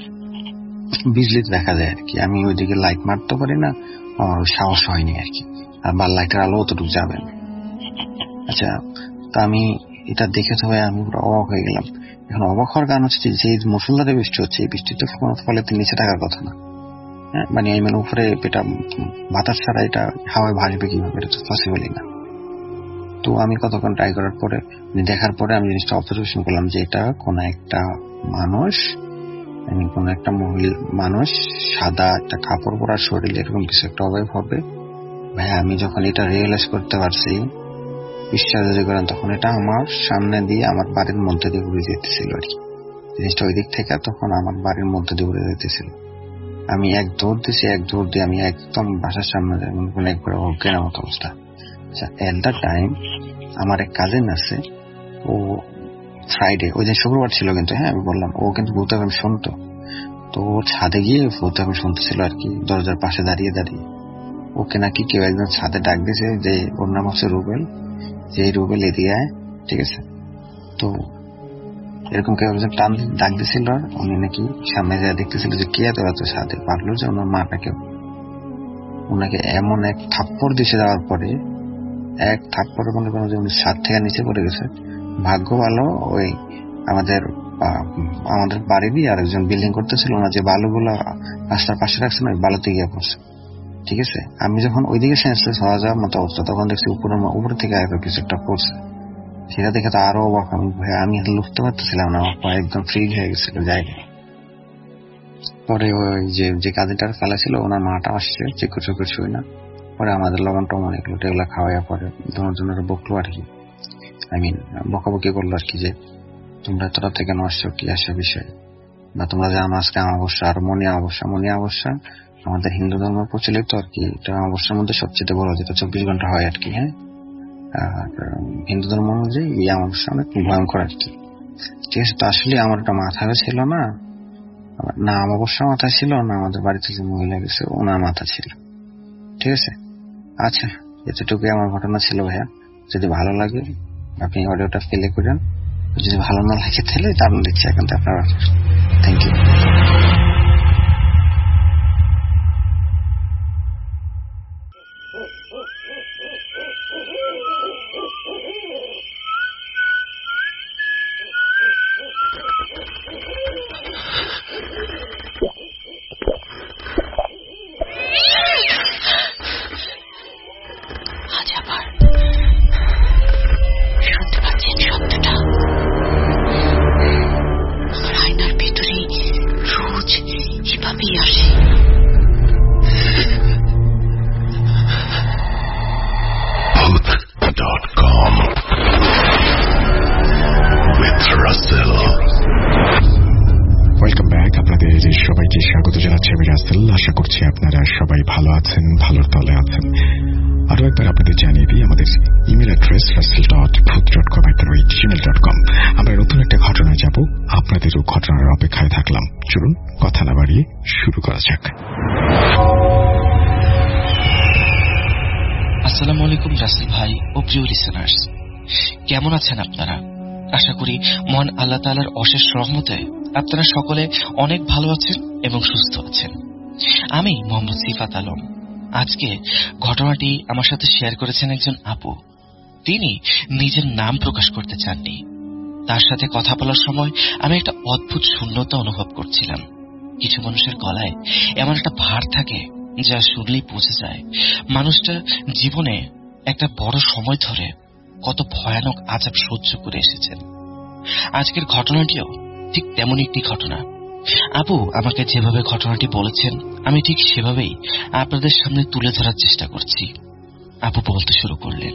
বিজলিতে দেখা যায় আর কি। আমি ওইদিকে লাইট মারতে পারি না, আমার সাহস হয়নি আর কি, আর বা লাইটের আলো অতটুকু যাবে না। আচ্ছা, তা আমি এটা দেখে তো ভাই আমি পুরো অবাক হয়ে গেলাম। এখন অবাক হওয়ার কারণ হচ্ছে যে মুষলধারে বৃষ্টি হচ্ছে, এই বৃষ্টিতে ফলে নিচে থাকার কথা না। হ্যাঁ, মানে উপরে এটা বাতাস ছাড়া এটা হাওয়ায় ভাসবে কিভাবে, এটা তো পসিবলই না। তো আমি কতক্ষণ ট্রাই করার পরে দেখার পরে আমি জিনিসটা অবজারভেশন করলাম যে এটা কোন একটা মানুষ, কোন একটা মহিলা মানুষ সাদা একটা কাপড় পরা শরীর এরকম কিছু একটা অবয়ব হবে। ভাই আমি যখন এটা রিয়েলাইজ করতে পারছি, বিশ্বাস যদি করেন, তখন এটা আমার সামনে দিয়ে আমার বাড়ির মধ্যে দিয়ে উড়ে যেতেছিল আর কি। জিনিসটা ওই দিক থেকে তখন আমার বাড়ির মধ্যে দিয়ে উড়ে যেতেছিল। আমি এক দৌড় দিয়ে আমি একদম বাসার সামনে যাই, মনে একবার অজ্ঞান মতো অবস্থা। এট দ্য টাইম আমার এক কাজিন আছে, ও ফ্রাইডে, ওই দিন শুক্রবার ছিল কিন্তু, হ্যাঁ আমি বললাম, ও কিন্তু ভূত এখন শুনতো। তো ও ছাদে গিয়ে ভূত এখন শুনতেছিল আর কি, দরজার পাশে দাঁড়িয়ে দাঁড়িয়ে। ওকে নাকি কেউ একজন ছাদে ডাক দিয়েছে, যে ওর নাম হচ্ছে রুবেল, যে রুবেল এদিকে আয়, ঠিক আছে। তো এরকম কেউ একজন টান ডাক দিয়েছিল, উনি নাকি সামনে যা দেখতেছিল যে কে এত ছাদে, ভাবলো যে ওনার মাটা কেউ। ওনাকে এমন এক থাপ্পড় দিছে, যাওয়ার পরে এক থাপ্পড়ের মনে করেন যে উনি ছাদ থেকে নিচে পড়ে গেছে। ভাগ্য ভালো, ওই আমাদের বাড়িরই আর একজন বিল্ডিং করতেছিল না, যে বালুগুলো রাস্তার পাশে রাখছে না, ওই বালুতে গিয়ে পড়ছে, ঠিক আছে। আমি যখন ওইদিকে সেন্সলেস হওয়া যাওয়ার মতো অবস্থা, তখন দেখছি উপর থেকে আগে কিছু একটা পড়ছে। সেটা দেখে তো আরো অবাক, আমি লুফতে পারতেছিলাম না, আমার পা একদম ফ্রিজ হয়ে গেছিল জায়গায়। পরে ওই যে কাজেটার ফেলা ছিল, ওনার মাটা আসছে, কিছুই না। পরে আমাদের লবণ টমন এগুলো খাওয়াইয়া পরে দুজনের বকলো আর কি, বকাবকি করলো আর কি, যে তোমরা তোরা থেকে নষ্ট কি আসে বিষয়, বা তোমরা জানো আজকে অমাবস্যা। আর মনে অমাবস্যা আমাদের হিন্দু ধর্ম প্রচলিত আর কি, এটা অমাবস্যার মধ্যে সবচেয়ে বড়, যেটা 24 ঘন্টা হয় আর কি। হ্যাঁ, হিন্দু ধর্ম অনুযায়ী এই অমাবস্যা অনেক ভয়ঙ্কর আর কি, ঠিক আছে। তো আসলে আমার একটা মাথায় ছিল না, না আমার অবশ্য মাথা ছিল না, আমাদের বাড়িতে যে মহিলা গেছে ওনার মাথা ছিল। ঠিক আছে, আচ্ছা এতটুকুই আমার ঘটনা ছিল ভাইয়া। যদি ভালো লাগে আপনি অডিওটা প্লে করেন, যদি ভালো না লাগে তাহলে তার দিচ্ছি এখন তো আপনার। Thank you. সবাইকে স্বাগত জানাচ্ছি আমি রাসেল। আশা করছি আপনারা সবাই ভালো আছেন, ভালোর তলে আছেন। আরো একবার আপনাদের জানিয়ে দিই আমাদের ইমেল অ্যাড্রেস russell.bhoot.com@gmail.com। আমরা নতুন একটা ঘটনায় যাব, আপনাদেরও ঘটনার অপেক্ষায় থাকলাম। চলুন কথা না বাড়িয়ে শুরু করা যাক। আসসালামু আলাইকুম রাসেল ভাই ও প্রিয় লিসেনার্স, কেমন আছেন আপনারা? আশা করি মহান আল্লাহ তাআলার অশেষ রহমতে আপনারা সকলে অনেক ভালো আছেন এবং সুস্থ আছেন। আমি মোহাম্মদ সিফাত আলম। আজকে ঘটনাটি আমার সাথে শেয়ার করেছেন একজন আপু। তিনি নিজের নাম প্রকাশ করতে চাননি। তার সাথে কথা বলার সময় আমি একটা অদ্ভুত শূন্যতা অনুভব করছিলাম। কিছু মানুষের গলায় এমন একটা ভার থাকে যা শুনলেই বোঝা যায় মানুষটা জীবনে একটা বড় সময় ধরে কত ভয়ানক আযাব সহ্য করে এসেছেন। আজকের ঘটনাটিও ঠিক তেমন একটি ঘটনা। আপু আমাকে যেভাবে ঘটনাটি বলেছেন আমি ঠিক সেভাবেই আপনাদের সামনে তুলে ধরার চেষ্টা করছি। আপু বলতে শুরু করলেন,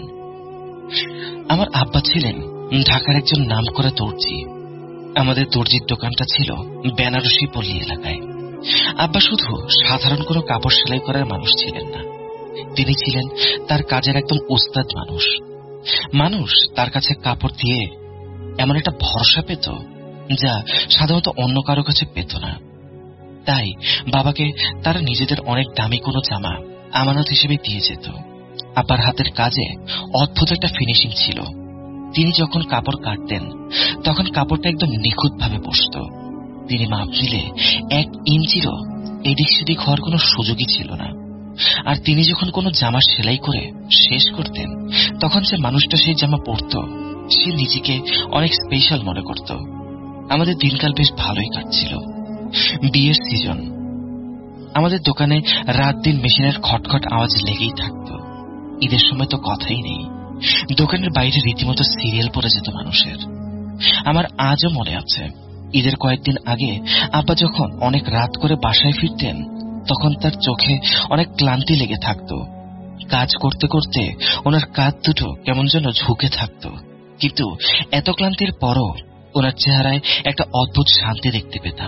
আমার আব্বা ছিলেন ঢাকার একজন নামকরা দর্জি। আমাদের দর্জির দোকানটা ছিল বেনারসি পল্লী এলাকায়। আব্বা শুধু সাধারণ কোনো কাপড় সেলাই করার মানুষ ছিলেন না, তিনি ছিলেন তার কাজের একদম ওস্তাদ মানুষ। মানুষ তার কাছে কাপড় দিয়ে এমন একটা ভরসা পেত যা সাধারণত অন্য কারো কাছে পেত না। তাই বাবাকে তারা নিজেদের অনেক দামি কোনো জামা আমানত হিসেবে দিয়ে যেত। আব্বার হাতের কাজে অদ্ভুত একটা ফিনিশিং ছিল। তিনি যখন কাপড় কাটতেন তখন কাপড়টা একদম নিখুঁত ভাবে বসত। তিনি মাপ দিলে 1 ইঞ্চিরও এদিক সেদিক হওয়ার কোনো সুযোগই ছিল না। আর তিনি যখন কোনো জামা সেলাই করে শেষ করতেন তখন যে মানুষটা সেই জামা পরত সে নিজেকে অনেক স্পেশাল মনে করত। আমাদের দিনকাল বেশ ভালোই কাটছিল। বিয়ের সিজন। আমাদের দোকানে রাত দিন মেশিনের খটখট আওয়াজ লেগেই থাকত। ঈদের সময় তো কথাই নেই, দোকানের বাইরে রীতিমতো সিরিয়াল পড়ে যেত মানুষের। আমার আজও মনে আছে, ঈদের কয়েকদিন আগে আব্বা যখন অনেক রাত করে বাসায় ফিরতেন তখন তার চোখে অনেক ক্লান্তি লেগে থাকত। কাজ করতে করতে ওনার কাঁধ দুটো কেমন যেন ঝুঁকে থাকত, কিন্তু এত ক্লান্তির পরও ওনার চেহারায় একটা অদ্ভুত শান্তি দেখতে পেতাম।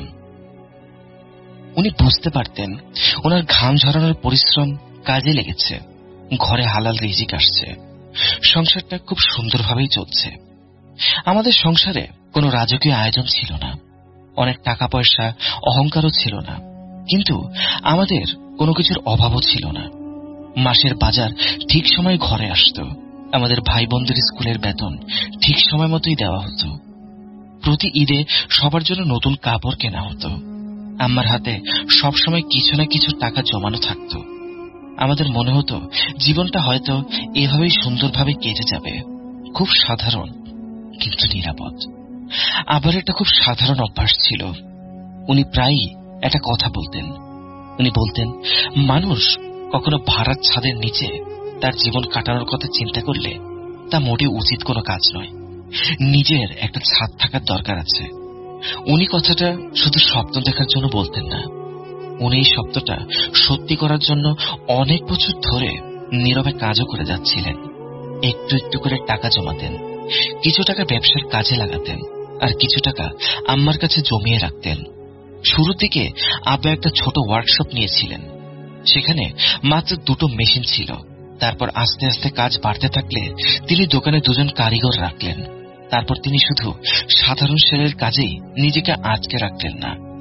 উনি বুঝতে পারতেন ওনার ঘাম ঝরানোর পরিশ্রম কাজে লেগেছে, ঘরে হালাল রিজিক আসছে, সংসারটা খুব সুন্দরভাবেই চলছে। আমাদের সংসারে কোনো রাজকীয় আয়োজন ছিল না, অনেক টাকা পয়সা অহংকারও ছিল না, কিন্তু আমাদের কোনো কিছুর অভাবও ছিল না। মাসের বাজার ঠিক সময় ঘরে আসতো, আমাদের ভাই বোনদের স্কুলের বেতন ঠিক সময় মতোই দেওয়া হতো। প্রতি ঈদে সবার জন্য নতুন কাপড় কেনা হতো। আম্মার হাতে সবসময় কিছু না কিছু টাকা জমানো থাকতো। আমাদের মনে হতো জীবনটা হয়তো এভাবেই সুন্দরভাবে কেটে যাবে। খুব সাধারণ কিন্তু নিরাপদ। আবার একটা খুব সাধারণ অভ্যাস ছিল, উনি প্রায়ই একটা কথা বলতেন। উনি বলতেন, মানুষ কখনো ভাড়ার ছাদের নিচে তার জীবন কাটানোর কথা চিন্তা করলে তা মোটেও উচিত কোনো কাজ নয়। নিজের একটা ছাদ থাকার দরকার আছে। উনি কথাটা শুধু স্বপ্ন দেখার জন্য বলতেন না, উনি এই স্বপ্নটা সত্যি করার জন্য অনেক বছর ধরে নীরবে কাজও করে যাচ্ছিলেন। একটু একটু করে টাকা জমাতেন, কিছু টাকা ব্যবসার কাজে লাগাতেন, আর কিছু টাকা আম্মার কাছে জমিয়ে রাখতেন। শুরুর দিকে আব্বা একটা ছোট ওয়ার্কশপ নিয়েছিলেন, সেখানে মাত্র 2টো মেশিন ছিল। তারপর আস্তে আস্তে কাজ বাড়তে থাকলে তিনি দোকানে 2জন কারিগর রাখলেন। তারপর তিনি শুধু সাধারণ সেলের কাজেই নিজেকে আটকে রাখলেন না,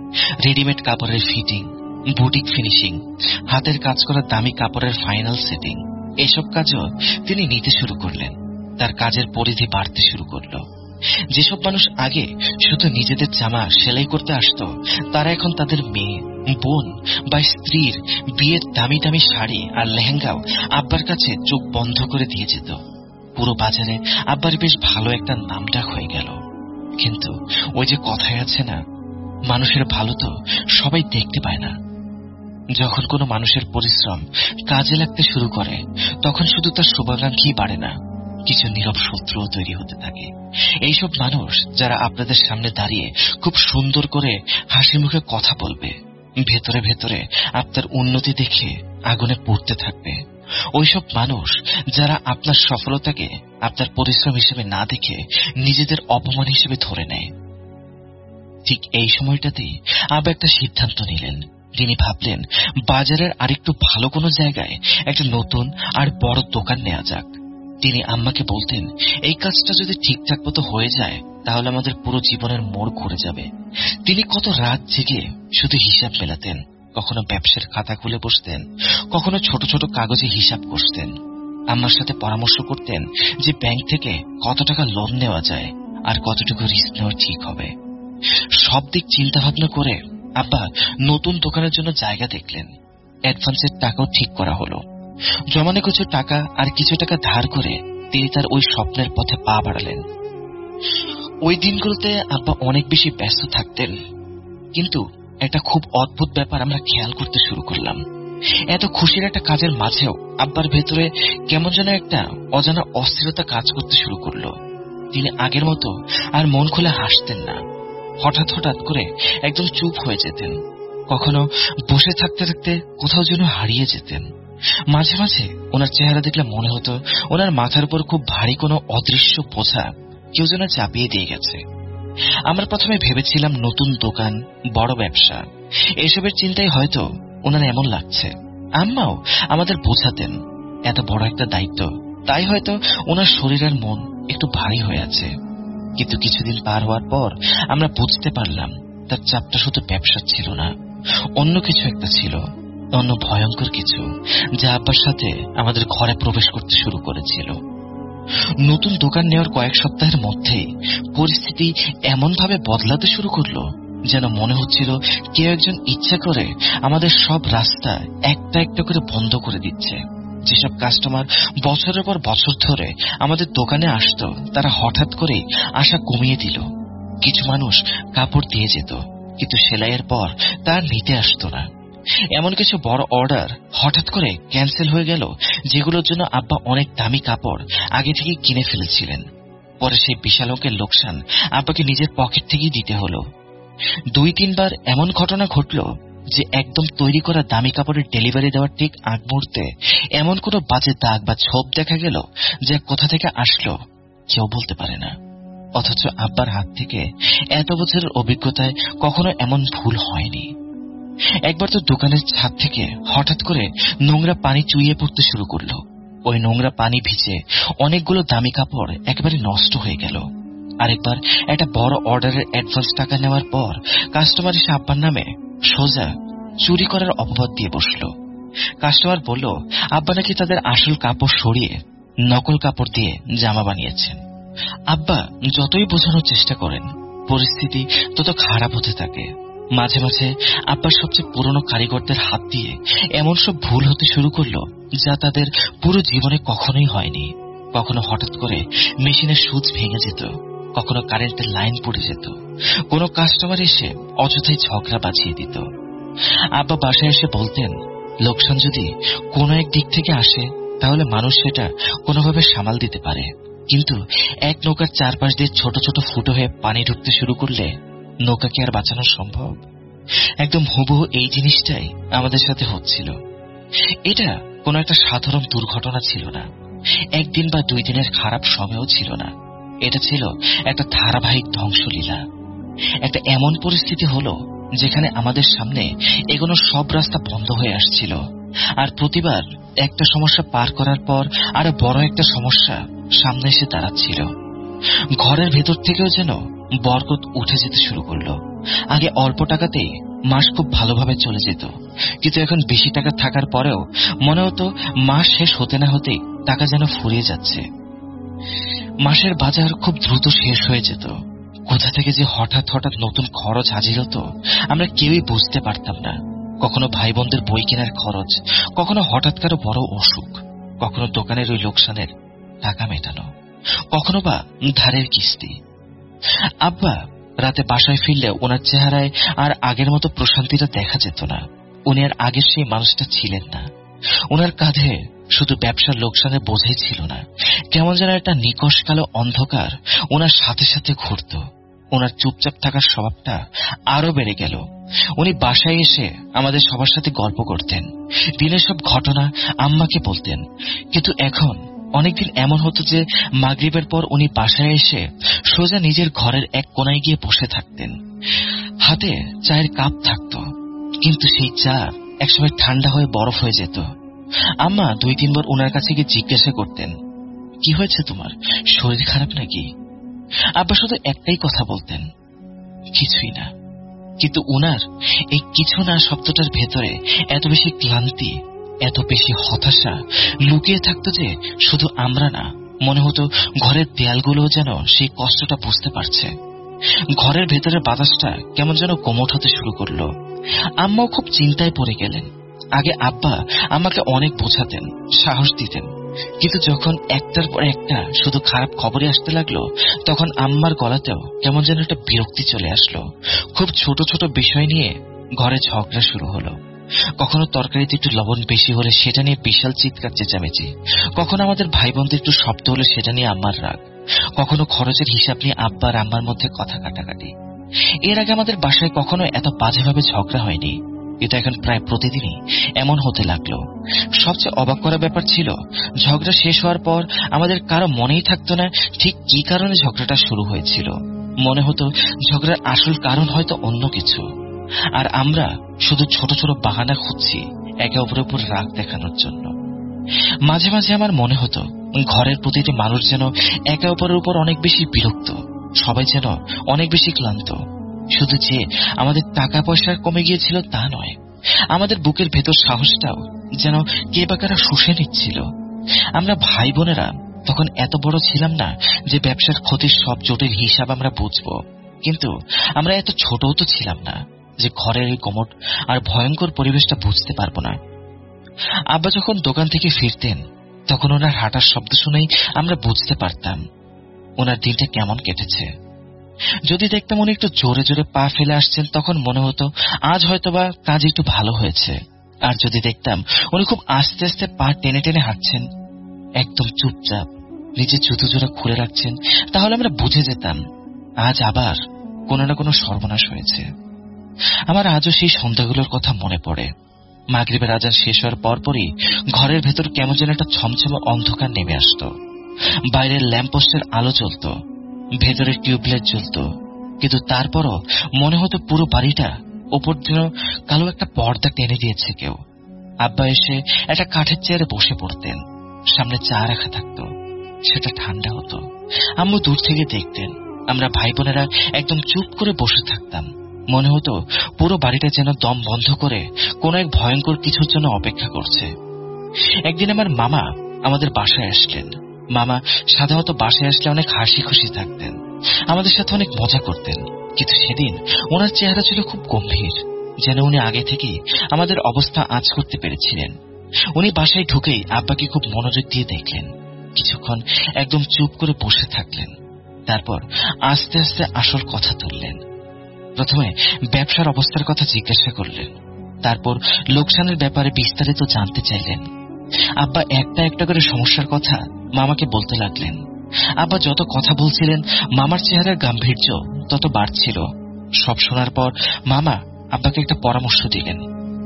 রেডিমেড কাপড়ের ফিটিং, বুটিক ফিনিশিং, হাতের কাজ করা দামি কাপড়ের ফাইনাল সেটিং, এসব কাজও তিনি নিতে শুরু করলেন। তার কাজের পরিধি বাড়তে শুরু করলো। যেসব মানুষ আগে শুধু নিজেদের জামা সেলাই করতে আসত, তারা এখন তাদের মেয়ে, বোন বা স্ত্রীর বিয়ের দামি দামি শাড়ি আর লেহেঙ্গাও আব্বার কাছে চোখ বন্ধ করে দিয়ে যেত। পুরো বাজারে আব্বার বেশ ভালো একটা নামডাক হয়ে গেল। কিন্তু ওই যে কথায় আছে না, মানুষের ভালো তো সবাই দেখতে পায় না। যখন কোনো মানুষের পরিশ্রম কাজে লাগতে শুরু করে, তখন শুধু তার শুভাকাঙ্ক্ষী বাড়ে না, কিছু নীরব শত্রুও তৈরি হতে থাকে। এইসব মানুষ যারা আপনাদের সামনে দাঁড়িয়ে খুব সুন্দর করে হাসি মুখে কথা বলবে, ভেতরে ভেতরে আপনার উন্নতি দেখে আগুনে পুড়তে থাকবে। ওইসব মানুষ যারা আপনার সফলতাকে আপনার পরিশ্রম হিসেবে না দেখে নিজেদের অপমান হিসেবে ধরে নেয়। ঠিক এই সময়টাতেই আবার একটা সিদ্ধান্ত নিলেন। তিনি ভাবলেন, বাজারের আরেকটু ভালো কোনো জায়গায় একটা নতুন আর বড় দোকান নেওয়া যাক। তিনি আম্মাকে বলতেন, এই কাজটা যদি ঠিকঠাক মতো হয়ে যায় তাহলে আমাদের পুরো জীবনের মোড় ঘুরে যাবে। তিনি কত রাত জেগে শুধু হিসাব মেলাতেন, কখনো ব্যবসার খাতা খুলে বসতেন, কখনো ছোট ছোট কাগজে হিসাব কষতেন। আম্মার সাথে পরামর্শ করতেন যে ব্যাংক থেকে কত টাকা লোন নেওয়া যায় আর কতটুকু রিস্ক নেওয়া ঠিক হবে। সব দিক চিন্তা ভাবনা করে আব্বা নতুন দোকানের জন্য জায়গা দেখলেন। অ্যাডভান্সের টাকাও ঠিক করা হলো। জমানো কিছু টাকা আর কিছু টাকা ধার করে তিনি তার ওই স্বপ্নের পথে পা বাড়ালেন। ওই দিনগুলোতে আব্বা অনেক বেশি ব্যস্ত থাকতেন, কিন্তু একটা খুব অদ্ভুত ব্যাপার আমরা খেয়াল করতে শুরু করলাম। এত খুশির একটা কাজের মাঝেও আব্বার ভেতরে কেমন যেন একটা অজানা অস্থিরতা কাজ করতে শুরু করলো। তিনি আগের মতো আর মন খুলে হাসতেন না। হঠাৎ হঠাৎ করে একদম চুপ হয়ে যেতেন। কখনো বসে থাকতে থাকতে কোথাও যেন হারিয়ে যেতেন। মাঝে মাঝে ওনার চেহারা দেখলে মনে হতো ওনার মাথার উপর খুব ভারী কোনো অদৃশ্য বোঝা কেউ যেন চাপিয়ে দিয়ে গেছে। আমরা প্রথমে ভেবেছিলাম নতুন দোকান, বড় ব্যবসা, এসবের চিন্তায় হয়তো ওনার এমন লাগছে। আম্মাও আমাদের বোঝাতেন এত বড় একটা দায়িত্ব, তাই হয়তো ওনার শরীর আর মন একটু ভারী হয়ে আছে। কিন্তু কিছুদিন পার হওয়ার পর আমরা বুঝতে পারলাম তার চাপটা শুধু ব্যবসা ছিল না, অন্য কিছু একটা ছিল, অন্য ভয়ঙ্কর কিছু, যা আব্বার সাথে আমাদের ঘরে প্রবেশ করতে শুরু করেছিল। নতুন দোকান নেওয়ার কয়েক সপ্তাহের মধ্যেই পরিস্থিতি এমন ভাবে বদলাতে শুরু করলো যেন মনে হচ্ছিল কেউ একজন ইচ্ছা করে আমাদের সব রাস্তা একটা একটা করে বন্ধ করে দিচ্ছে। যেসব কাস্টমার বছরের পর বছর ধরে আমাদের দোকানে আসতো, তারা হঠাৎ করে আশা কমিয়ে দিল। কিছু মানুষ কাপড় দিয়ে যেত, কিন্তু সেলাইয়ের পর তার নিতে আসতো না। এমন কিছু বড় অর্ডার হঠাৎ করে ক্যান্সেল হয়ে গেল, যেগুলোর জন্য আব্বা অনেক দামি কাপড় আগে থেকে কিনে ফেলেছিলেন। পরে সেই বিশাল অঙ্কের লোকসান আব্বাকে নিজের পকেট থেকেই দিতে হলো। 2-3 বার এমন ঘটনা ঘটল যে একদম তৈরি করা দামি কাপড়ের ডেলিভারি দেওয়ার ঠিক আগ মুহূর্তে এমন কোনো বাজে দাগ বা ছোপ দেখা গেল যা কোথা থেকে আসলো কেউ বলতে পারে না। অথচ আব্বার হাত থেকে এত বছরের অভিজ্ঞতায় কখনো এমন ভুল হয়নি। একবার তো দোকানের ছাদ থেকে হঠাৎ করে নোংরা পানি চুইয়ে পড়তে শুরু করলো। ওই নোংরা পানি ভিজে অনেকগুলো দামি কাপড় একেবারে নষ্ট হয়ে গেল। আরেকবার একটা বড় অর্ডারের অ্যাডভান্স টাকা নেওয়ার পর কাস্টমার এসে আব্বার নামে সোজা চুরি করার অপবাদ দিয়ে বসলো। কাস্টমার বলল আব্বা নাকি তাদের আসল কাপড় সরিয়ে নকল কাপড় দিয়ে জামা বানিয়েছেন। আব্বা যতই বোঝানোর চেষ্টা করেন, পরিস্থিতি তত খারাপ হতে থাকে। মাঝে মাঝে আব্বার সবচেয়ে পুরনো কারিগরদের হাত দিয়ে এমন সব ভুল হতে শুরু করলো যা তাদের পুরো জীবনে কখনোই হয়নি। কখনো হঠাৎ করে মেশিনের সুইচ ভেঙে যেত, কখনো কারেন্টের লাইন পড়ে যেত, কোনো কাস্টমার এসে অযথাই ঝগড়া বাজিয়ে দিত। আব্বা বাসায় এসে বলতেন, লোকসান যদি কোনো এক দিক থেকে আসে তাহলে মানুষ সেটা কোনোভাবে সামাল দিতে পারে, কিন্তু এক নৌকার চারপাশ দিয়ে ছোট ছোট ফুটো হয়ে পানি ঢুকতে শুরু করলে নৌকা কি আর বাঁচানো সম্ভব? একদম হুবহু এই জিনিসটাই আমাদের সাথে হচ্ছিল। এটা কোনো একটা সাধারণ দুর্ঘটনা ছিল না, একদিন বা 2 দিনের খারাপ সময়ও ছিল না। এটা ছিল একটা ধারাবাহিক ধ্বংসলীলা। একটা এমন পরিস্থিতি হলো যেখানে আমাদের সামনে এগোনো সব রাস্তা বন্ধ হয়ে আসছিল, আর প্রতিবার একটা সমস্যা পার করার পর আরো বড় একটা সমস্যা সামনে এসে দাঁড়াচ্ছিল। ঘরের ভেতর থেকেও যেন বরকত উঠে যেতে শুরু করলো, আগে অল্প টাকাতেই মাস খুব ভালোভাবে চলে যেত, কিন্তু এখন বেশি টাকা থাকার পরেও মনে হতো মাস শেষ হতে না হতেই টাকা যেন ফুরিয়ে যাচ্ছে। মাসের বাজার খুব দ্রুত শেষ হয়ে যেত। কোথা থেকে যে হঠাৎ হঠাৎ নতুন খরচ হাজির হতো আমরা কেউই বুঝতে পারতাম না। কখনো ভাই বোনদের বই কেনার খরচ, কখনো হঠাৎ কারো বড় অসুখ, কখনো দোকানের ওই লোকসানের টাকা মেটানো, কখনো বা ধারের কিস্তি। আব্বা রাতে বাসায় ফিরলে ওনার চেহারায় আর আগের মতো প্রশান্তিটা দেখা যেত না। উনি আর আগের সেই মানুষটা ছিলেন না। ওনার কাঁধে শুধু ব্যবসার লোকসানের বোঝাই ছিল না, কেমন যেন একটা নিকষ কালো অন্ধকার ওনার সাথে সাথে ঘুরত। ওনার চুপচাপ থাকার স্বভাবটা আরো বেড়ে গেল। উনি বাসায় এসে আমাদের সবার সাথে গল্প করতেন, দিনের সব ঘটনা আম্মাকে বলতেন। কিন্তু এখন অনেকদিন এমন হতো যে মাগরিবের পর উনি বাসায় এসে সোজা নিজের ঘরের এক কোনায় গিয়ে বসে থাকতেন। হাতে চায়ের কাপ থাকত, কিন্তু সেই চা একসময় ঠান্ডা হয়ে বরফ হয়ে যেত। আম্মা 2-3 বার ওনার কাছে গিয়ে জিজ্ঞাসা করতেন, কি হয়েছে তোমার, শরীর খারাপ নাকি? আব্বা শুধু একটাই কথা বলতেন, কিছুই না। কিন্তু উনার এই কিছু না শব্দটার ভেতরে এত বেশি ক্লান্তি, এত বেশি হতাশা লুকিয়ে থাকতো যে শুধু আমরা না, মনে হতো ঘরের দেয়ালগুলো যেন সেই কষ্টটা বুঝতে পারছে। ঘরের ভেতরে বাতাসটা কেমন যেন কোমট হতে শুরু করলো। আম্মাও খুব চিন্তায় পড়ে গেলেন। আগে আব্বা আমাকে অনেক বোঝাতেন, সাহস দিতেন, কিন্তু যখন একটার পর একটা শুধু খারাপ খবরই আসতে লাগলো, তখন আম্মার গলাতেও কেমন যেন একটা বিরক্তি চলে আসলো। খুব ছোট ছোট বিষয় নিয়ে ঘরে ঝগড়া শুরু হলো। কখনো তরকারিতে একটু লবণ বেশি হলে সেটা নিয়ে বিশাল চিৎকার চেঁচামেচি, কখনো আমাদের ভাই বোনদের একটু শব্দ হলে সেটা নিয়ে আম্মার রাগ, কখনো খরচের হিসাব নিয়ে আব্বা আর আম্মার মধ্যে কথা কাটাকাটি। এর আগে আমাদের বাসায় কখনো এত বাজেভাবে ঝগড়া হয়নি, কিন্তু এখন প্রায় প্রতিদিনই এমন হতে লাগলো। সবচেয়ে অবাক করা ব্যাপার ছিল, ঝগড়া শেষ হওয়ার পর আমাদের কারো মনেই থাকতো না ঠিক কি কারণে ঝগড়াটা শুরু হয়েছিল। মনে হতো ঝগড়ার আসল কারণ হয়তো অন্য কিছু, আর আমরা শুধু ছোট ছোট বাহানা খুঁজছি একে অপরের উপর রাগ দেখানোর জন্য। মাঝে মাঝে আমার মনে হতো ঘরের প্রতিটি মানুষ যেন একে অপরের উপর অনেক বেশি বিরক্ত, সবাই যেন অনেক বেশি ক্লান্ত। শুধু যে আমাদের টাকা পয়সা কমে গিয়েছিল তা নয়, আমাদের বুকের ভেতর সাহসটাও যেন কে বা কারা শুষে নিচ্ছিল। আমরা ভাই বোনেরা তখন এত বড় ছিলাম না যে ব্যবসার ক্ষতির সব জটিল হিসাব আমরা বুঝবো, কিন্তু আমরা এত ছোটও তো ছিলাম না যে ঘরের এই কোমট আর ভয়ঙ্কর পরিবেশটা বুঝতে পারবো না। আব্বা যখন দোকান থেকে ফিরতেন তখন ওনার হাঁটার শব্দ শুনেই আমরা বুঝতে পারতাম ওনার দিনটা কেমন কেটেছে। যদি দেখতাম উনি একটু জোরে জোরে পা ফেলে আসছেন, তখন মনে হতো আজ হয়তোবা কাজ একটু ভালো হয়েছে। আর যদি দেখতাম উনি খুব আস্তে আস্তে পা টেনে টেনে হাঁটছেন, একদম চুপচাপ নিজের জুতো জোড়া খুলে রাখছেন, তাহলে আমরা বুঝে যেতাম আজ আবার কোনো না কোনো সর্বনাশ হয়েছে। আমার আজও সেই সন্ধ্যাগুলোর কথা মনে পড়ে। মাগরিবের আজান শেষ হওয়ার পরপরই ঘরের ভেতর কেমন যেন একটা ছমছমে অন্ধকার নেমে আসতো। বাইরের ল্যাম্পপোস্টের আলো জ্বলত, ভেতরে টিউবলাইট জ্বলত, কিন্তু তারপরও মনে হতো পুরো বাড়িটা ওপর যেন কালো একটা পর্দা টেনে দিয়েছে কেউ। আব্বা এসে একটা কাঠের চেয়ারে বসে পড়তেন, সামনে চা রাখা থাকতো, সেটা ঠান্ডা হতো। আম্মু দূর থেকে দেখতেন, আমরা ভাই বোনেরা একদম চুপ করে বসে থাকতাম। মনে হতো পুরো বাড়িটা যেন দম বন্ধ করে কোন এক ভয়ঙ্কর কিছুর জন্য অপেক্ষা করছে। একদিন আমার মামা আমাদের বাসায় আসলেন। মামা সাধারণত বাসায় আসলে অনেক হাসি খুশি থাকতেন, আমাদের সাথে অনেক মজা করতেন, কিন্তু সেদিন ওনার চেহারা ছিল খুব গম্ভীর, যেন উনি আগে থেকেই আমাদের অবস্থা আঁচ করতে পেরেছিলেন। উনি বাসায় ঢুকেই আব্বাকে খুব মনোযোগ দিয়ে দেখলেন, কিছুক্ষণ একদম চুপ করে বসে থাকলেন, তারপর আস্তে আস্তে আসল কথা তুললেন। প্রথমে ব্যবসার অবস্থার কথা জিজ্ঞাসা করলেন, তারপর লোকসানের ব্যাপারে বিস্তারিত জানতে চাইলেন। আব্বা একটা একটা করে সমস্যার কথা মামাকে বলতে লাগলেন। আব্বা যত কথা বলছিলেন মামার চেহারার গাম্ভীর্য তত বাড়ছিল। সব শোনার পর মামা আব্বাকে একটা পরামর্শ দিলেন,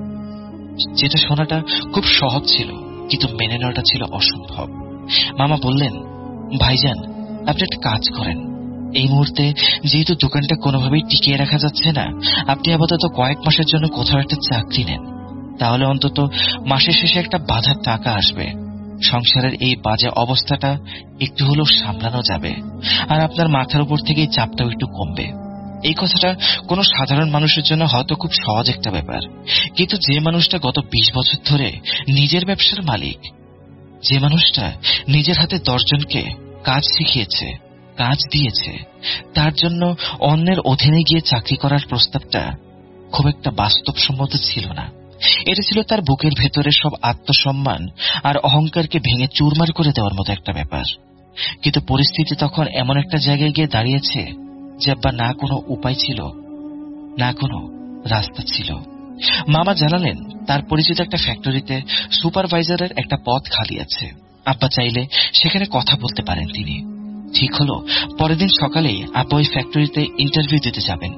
যেটা শোনাটা খুব সহজ ছিল কিন্তু মেনে নেওয়াটা ছিল অসম্ভব। মামা বললেন, ভাইজান আপনি একটা কাজ করেন, এই মুহূর্তে যেহেতু দোকানটা কোনোভাবেই টিকিয়ে রাখা যাচ্ছে না, আপনি আপাতত কয়েক মাসের জন্য কোথাও একটা চাকরি নেন, তাহলে অন্তত মাসের শেষে একটা বাঁধা টাকা আসবে। সংসারের এই বাজে অবস্থাটা একটু হলেও সামলানো যাবে, আর আপনার মাথার উপর থেকে এই চাপটাও একটু কমবে। এই কথাটা কোনো সাধারণ মানুষের জন্য হয়তো খুব সহজ একটা ব্যাপার, কিন্তু যে মানুষটা গত 20 বছর ধরে নিজের ব্যবসার মালিক, যে মানুষটা নিজের হাতে 10 জনকে কাজ শিখিয়েছে, কাজ দিয়েছে, তার জন্য অন্যের অধীনে গিয়ে চাকরি করার প্রস্তাবটা খুব একটা বাস্তবসম্মত ছিল না। এটা ছিল তার বুকের ভেতরে সব আত্মসম্মান আর অহংকারকে ভেঙে চুরমার করে দেওয়ার মতো একটা ব্যাপার। কিন্তু পরিস্থিতি তখন এমন একটা জায়গায় গিয়ে দাঁড়িয়েছে যে আব্বা না কোনো উপায় ছিল, না কোনো রাস্তা ছিল। মামা জানালেন তার পরিচিত একটা ফ্যাক্টরিতে সুপারভাইজারের একটা পদ খালি আছে, আব্বা চাইলে সেখানে কথা বলতে পারেন তিনি। ঠিক হলো পরের দিন সকালেই আব্বা ওই ফ্যাক্টরিতে ইন্টারভিউ দিতে যাবেন।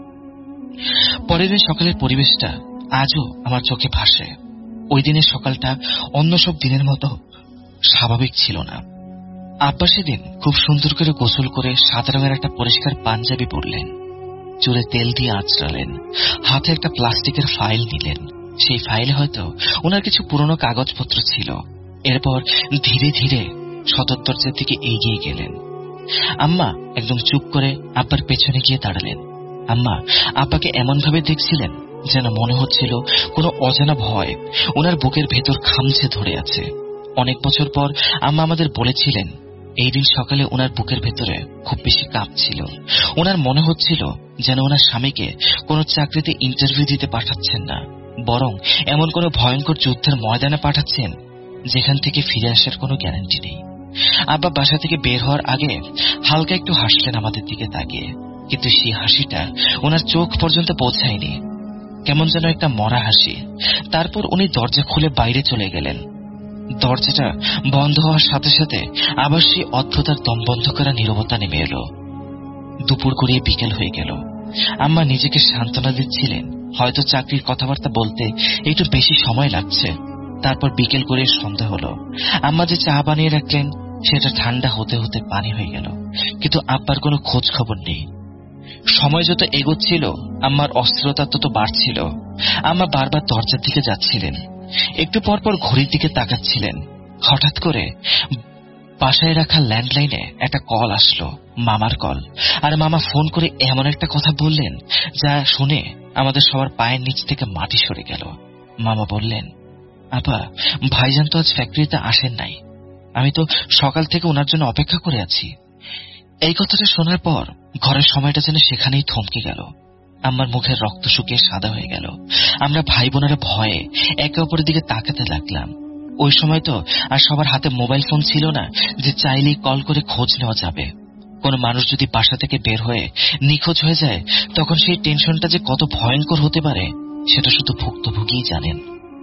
পরের দিন সকালের পরিবেশটা আজও আমার চোখে ভাসে। ওই দিনের সকালটা অন্য সব দিনের মতো স্বাভাবিক ছিল না। আব্বা সেদিন খুব সুন্দর করে গোসল করে সাদা রঙের একটা পরিষ্কার পাঞ্জাবি পরলেন, চুলে তেল দিয়ে আঁচড়ালেন, হাতে একটা প্লাস্টিকের ফাইল নিলেন। সেই ফাইলে হয়তো ওনার কিছু পুরনো কাগজপত্র ছিল। এরপর ধীরে ধীরে সদর দরজার দিকে এগিয়ে গেলেন। আম্মা একদম চুপ করে আব্বার পেছনে গিয়ে দাঁড়ালেন। আম্মা আব্বাকে এমন ভাবে দেখছিলেন যেন মনে হচ্ছিল কোনো অজানা ভয় ওনার বুকের ভেতর খামছে ধরে আছে। অনেক বছর পর আম্মা আমাদের বলেছিলেন এই দিন সকালে ওনার বুকের ভেতরে খুব বেশি কাঁপছিল। ওনার মনে হচ্ছিল যেন ওনার স্বামীকে কোনো চাকরিতে ইন্টারভিউ দিতে পাঠাচ্ছেন না, বরং এমন কোনো ভয়ঙ্কর যুদ্ধের ময়দানে পাঠাচ্ছেন যেখান থেকে ফিরে আসার কোনো গ্যারান্টি নেই। আব্বা বাসা থেকে বের হওয়ার আগে হালকা একটু হাসলেন আমাদের দিকে তাকিয়ে, কিন্তু সেই হাসিটা ওনার চোখ পর্যন্ত পৌঁছায়নি, কেমন যেন একটা মরা হাসি। তারপর উনি দরজা খুলে বাইরে চলে গেলেন। দরজাটা বন্ধ হওয়ার সাথে সাথে আবার সেই অদ্ভুত আর দম বন্ধ করা নীরবতা নেমে এলো। দুপুর গড়িয়ে বিকেল হয়ে গেল। আম্মা নিজেকে সান্ত্বনা দিচ্ছিলেন হয়তো চাকরির কথাবার্তা বলতে একটু বেশি সময় লাগছে। তারপর বিকেল করে সন্ধ্যা হলো। আম্মা যে চা বানিয়ে রাখলেন সেটা ঠান্ডা হতে হতে পানি হয়ে গেল, কিন্তু আব্বার কোনো খোঁজ খবর নেই। সময় যত এগোচ্ছিল আম্মার অস্থিরতা তত বাড়ছিল। আম্মা বারবার দরজার দিকে যাচ্ছিলেন, একটু পর পর ঘড়ির দিকে তাকাচ্ছিলেন। হঠাৎ করে বাসায় রাখা ল্যান্ডলাইনে একটা কল আসলো, মামার কল। আর মামা ফোন করে এমন একটা কথা বললেন যা শুনে আমাদের সবার পায়ের নিচ থেকে মাটি সরে গেল। মামা বললেন, আপা ভাইজান তো আজ ফ্যাক্টরিতে আসেন নাই, আমি তো সকাল থেকে ওনার জন্য অপেক্ষা করে আছি। এই কথাটা শোনার পর ঘরের সময়টা যেন সেখানেই থমকে গেল। আমার মুখের রক্ত শুকিয়ে সাদা হয়ে গেল। আমরা ভাই বোনেরা ভয়ে একে অপরের দিকে তাকাতে লাগলাম। ওই সময় তো আর সবার হাতে মোবাইল ফোন ছিল না যে চাইলেই কল করে খোঁজ নেওয়া যাবে। কোন মানুষ যদি বাসা থেকে বের হয়ে নিখোঁজ হয়ে যায় তখন সেই টেনশনটা যে কত ভয়ঙ্কর হতে পারে সেটা শুধু ভুক্তভোগীই জানেন।